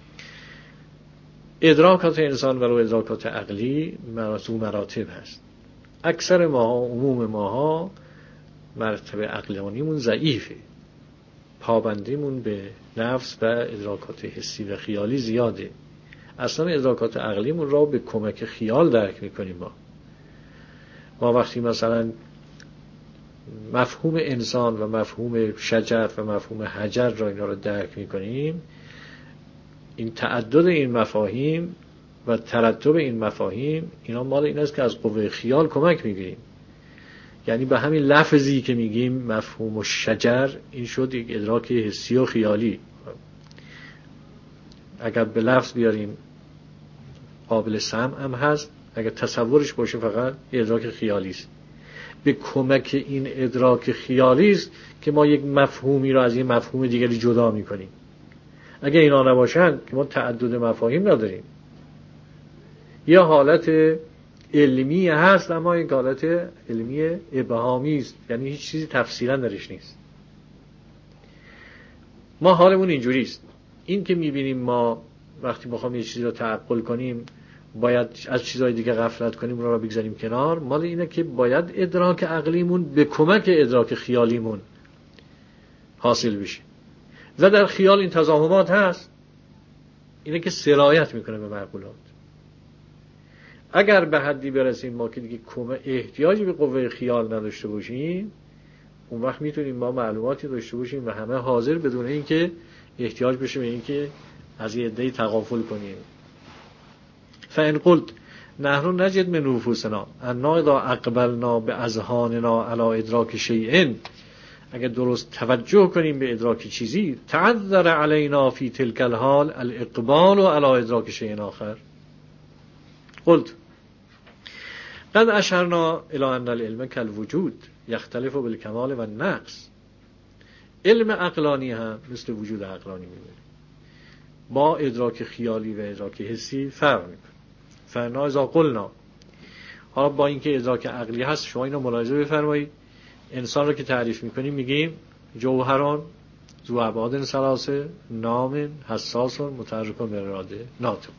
ادراکات انسان ولو ادراکات عقلی مراتب مراتب هست. اکثر ماها، عموم ماها، مرتبه عقلانیمون ضعیفه، پابندیمون به نفس و ادراکات حسی و خیالی زیاده. اصلا ادراکات عقلیمون را به کمک خیال درک میکنیم. ما ما وقتی مثلا مفهوم انسان و مفهوم شجر و مفهوم حجر را اینا را درک میکنیم، این تعدد این مفاهیم و ترتب این مفاهیم اینا مال این است که از قوه خیال کمک میگیریم. یعنی به همین لفظی که میگیم مفهوم و شجر، این شد یک ادراک حسی و خیالی. اگر به لفظ بیاریم قابل سمع هم هست، اگر تصورش باشه فقط ادراک خیالی است. به کمک این ادراک خیالی است که ما یک مفهومی را از یک مفهوم دیگری جدا میکنیم. اگر اینا نباشند که ما تعدد مفاهیم نداریم. یا حالت علمی هست اما یک حالت علمی ابهامی است، یعنی هیچ چیزی تفصیلا درش نیست. ما حالمون اینجوری است. این که میبینیم ما وقتی بخوام یه چیزی رو تعقل کنیم باید از چیزهای دیگه غفلت کنیم، رو را بگذاریم کنار، مال اینه که باید ادراک عقلیمون به کمک ادراک خیالیمون حاصل بشه. و در خیال این تضاهمات هست، اینه که سرایت میکنه به معقولات. اگر به حدی برسیم ما که دیگه احتیاجی به قوه خیال نداشته باشیم، اون وقت میتونیم ما معلوماتی داشته باشیم و همه حاضر بدون اینکه احتیاج بشه به اینکه از یه عده‌ای تغافل کنیم. فإن قلت نحن نجد من نفوسنا أننا إذا أقبلنا بأذهاننا على إدراك شيء، اگر درست توجه کنیم به ادراک چیزی، تعذر علينا في تلك الحال الاقبال على إدراك شيء آخر. قلت قد أشرنا إلى أن العلم كالوجود يختلف بالكمال والنقص. علم عقلانی هم مثل وجود عقلانی می‌بینه، با ادراک خیالی و ادراک حسی فرق می‌کنه. فنا اذا قلنا، حالا با اینکه ادراک عقلی هست، شما اینو ملاحظه بفرمایید. انسان رو که تعریف می‌کنیم میگیم جوهران ذو ابعاد ثلاثه، نام، حساس، متحرک بالاراده، ناطق.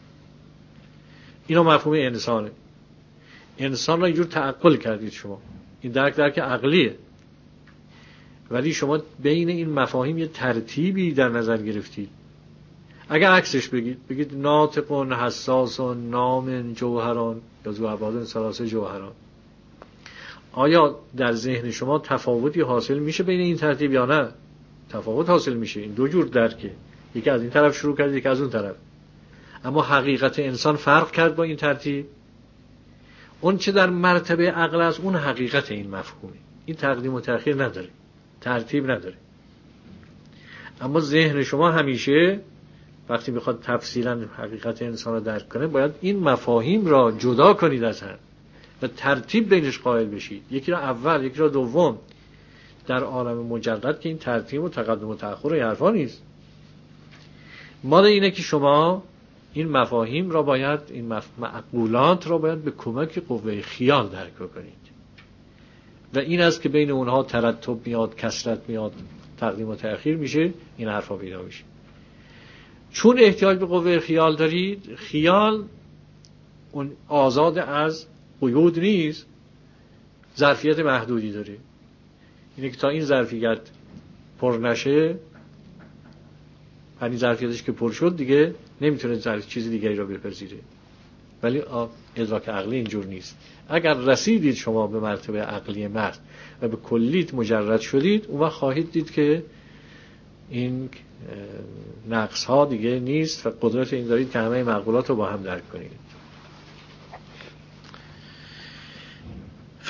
اینا مفهوم انسانه. انسان را اینجور تعقل کردید شما، این درک درک عقلیه، ولی شما بین این مفاهیم یه ترتیبی در نظر گرفتید. اگر عکسش بگید، بگید ناطقون، حساسون، نامن، جوهران یا ذو ابعاد ثلاثه جوهران، آیا در ذهن شما تفاوتی حاصل میشه بین این ترتیب یا نه؟ تفاوت حاصل میشه. این دو جور درکه، یکی از این طرف شروع کرد، یکی از اون طرف. اما حقیقت انسان فرق کرد با این ترتیب. اون چه در مرتبه عقل است، اون حقیقت این مفهومه. این تقدیم و تأخیر نداره، ترتیب نداره. اما ذهن شما همیشه وقتی بخواد تفصیلا حقیقت انسان رو درک کنه، باید این مفاهیم را جدا کنید از هم و ترتیب بینش قائل بشید. یکی را اول، یکی را دوم. در عالم مجرد که این ترتیب و تقدم و تأخر این حرفا نیست. مال اینه که شما این مفاهیم را باید، این مف... معقولات را باید به کمک قوه خیال درک کنید. و این است که بین اونها ترتب میاد، کثرت میاد، تقدیم و تأخیر میشه، این حرفا پیدا میشه. چون احتیاج به قوه خیال دارید، خیال اون آزاد از قیود نیست، ظرفیت محدودی داره. اینه که تا این ظرفیت پر نشه، یعنی ظرفیتش که پر شد دیگه نمیتونه ظرف چیز دیگری را بپذیره. ولی ادراک عقلی اینجور نیست. اگر رسیدید شما به مرتبه عقلی محض و به کلیت مجرد شدید، اون وقت خواهید دید که این نقص ها دیگه نیست و قدرت این دارید که همه معقولات رو با هم درک کنید.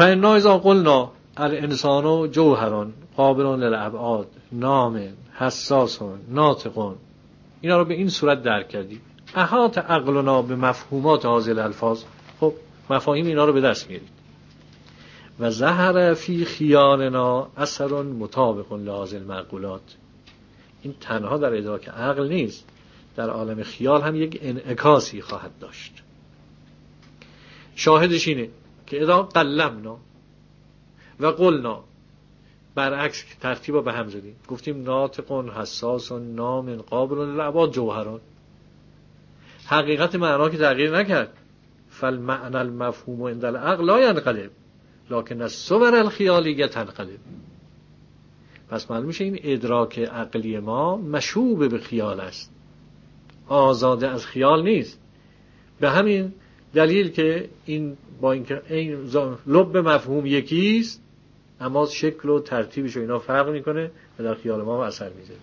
فإنا اذا قلنا الانسان جوهر قابل للابعاد نام حساس ناطق، اینا رو به این صورت درک کردیم. احاط عقلنا به مفهومات هذه الالفاظ، خب مفاهیم اینا رو به دست میارید. و ظهر فی خیالنا اثر مطابق لهذه المعقولات، این تنها در ادراک عقل نیست، در عالم خیال هم یک انعکاسی خواهد داشت. شاهدش اینه که اذا قلمنا و قلنا، برعکس ترتیبا به هم زدیم، گفتیم ناطقون حساسون نام قابلون للابعاد جوهران، حقیقت معنا که تغییر نکرد. فالمعنى المفهوم عند العقل لا ينقلب لكن الصور الخیالیه تنقلب. پس معلوم میشه این ادراک عقلی ما مشوب به خیال است، آزاده از خیال نیست. به همین دلیل که این با اینکه این لب مفهوم یکیست، اما شکل و ترتیبش و اینا فرق میکنه و در خیال ما اثر میذاره.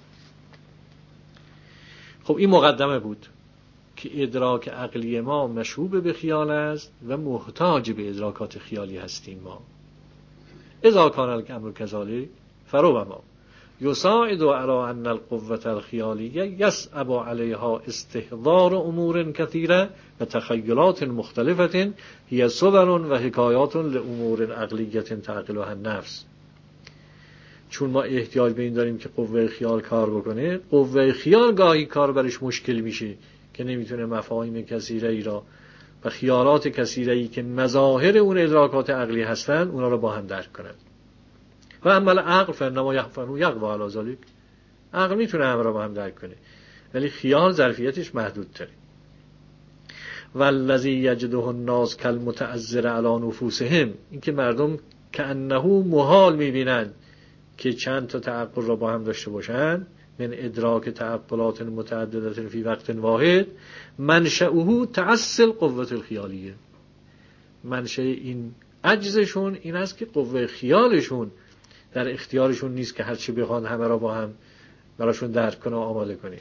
خب این مقدمه بود که ادراک عقلی ما مشوب به خیال است و محتاج به ادراکات خیالی هستیم ما. اذا کان الامر كذلك فربما یساعد علی ان القوة الخیالیه یصعب علیها استحضار امور کثیره و تخیلات مختلفه هی صور و حکایات لامور عقلیه تعقلها النفس. چون ما احتیاج به این داریم که قوه خیال کار بکنه، قوه خیال گاهی کار برش مشکل میشه که نمیتونه مفاهیم کثیره ای را و خیالات کثیره ای که مظاهر اون ادراکات عقلی هستن اونا رو با هم درک کنه. و اما العقل فانما یحفظ یقوا علی ذلک، عقل میتونه همه را با هم درک کنه، ولی خیال ظرفیتش محدودتره. والذی یجده الناس کالمتعذر علی نفوسهم، این که مردم کانه محال میبینند که چند تا تعقل را با هم داشته باشند، من ادراک تعقلات متعددة فی وقت واحد، منشأه تعصل قوة الخیالیه. منشأ این عجزشون این است که قوه خیالشون در اختیارشون نیست که هرچی بخوان همه را با هم براشون درک کنه و آماده کنه.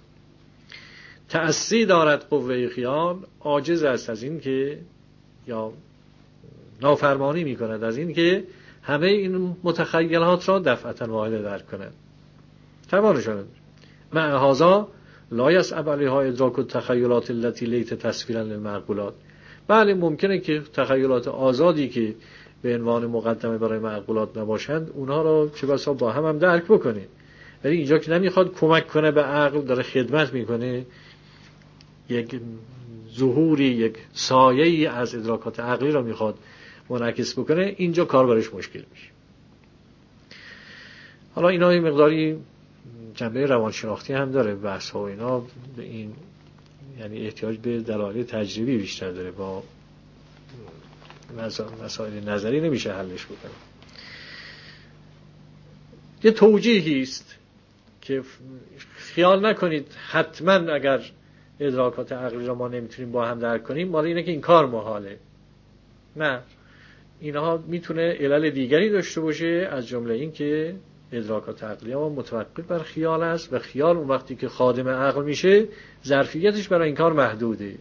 تعصی دارد قوه خیال، عاجز است از این که، یا نافرمانی میکند از این که همه این متخیلات را دفعتا واحده درک کند. توانشان مع هذا لا یصعب علیها ادراک التخیلات التي لیت تصویرا للمعقولات. بله ممکنه که تخیلات آزادی که به عنوان مقدمه برای معقولات نباشند اونها را چه بسا با هم هم درک بکنه، ولی اینجا که نمیخواد کمک کنه به عقل، داره خدمت میکنه، یک ظهوری، یک سایه‌ای از ادراکات عقلی را میخواد منعکس بکنه، اینجا کار برش مشکل میشه. حالا اینا یه مقداری جنبه روانشناختی هم داره، بحث ها و اینا به این یعنی احتیاج به دلایل تجربی بیشتر داره، با مسائل نظری نمیشه حلش بکنه. یه توجیهی است که خیال نکنید حتما اگر ادراکات عقلی را ما نمیتونیم با هم درک کنیم مال اینه که این کار محاله. نه، اینها میتونه علل دیگری داشته باشه، از جمله این که ادراکات عقلی ما متوقف بر خیال است و خیال اون وقتی که خادم عقل میشه ظرفیتش برای این کار محدوده.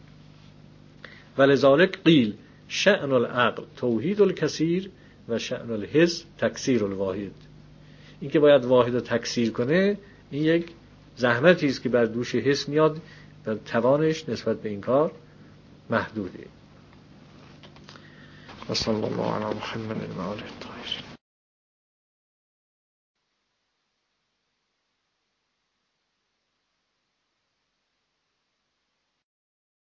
ولذالک قیل شأن العقل توحید الکثیر و شأن الحس تکثیر الواحد. این که باید واحد رو تکثیر کنه این یک زحمتی است که بر دوش حس میاد و توانش نسبت به این کار محدوده. و صلی الله علی محمد و آله.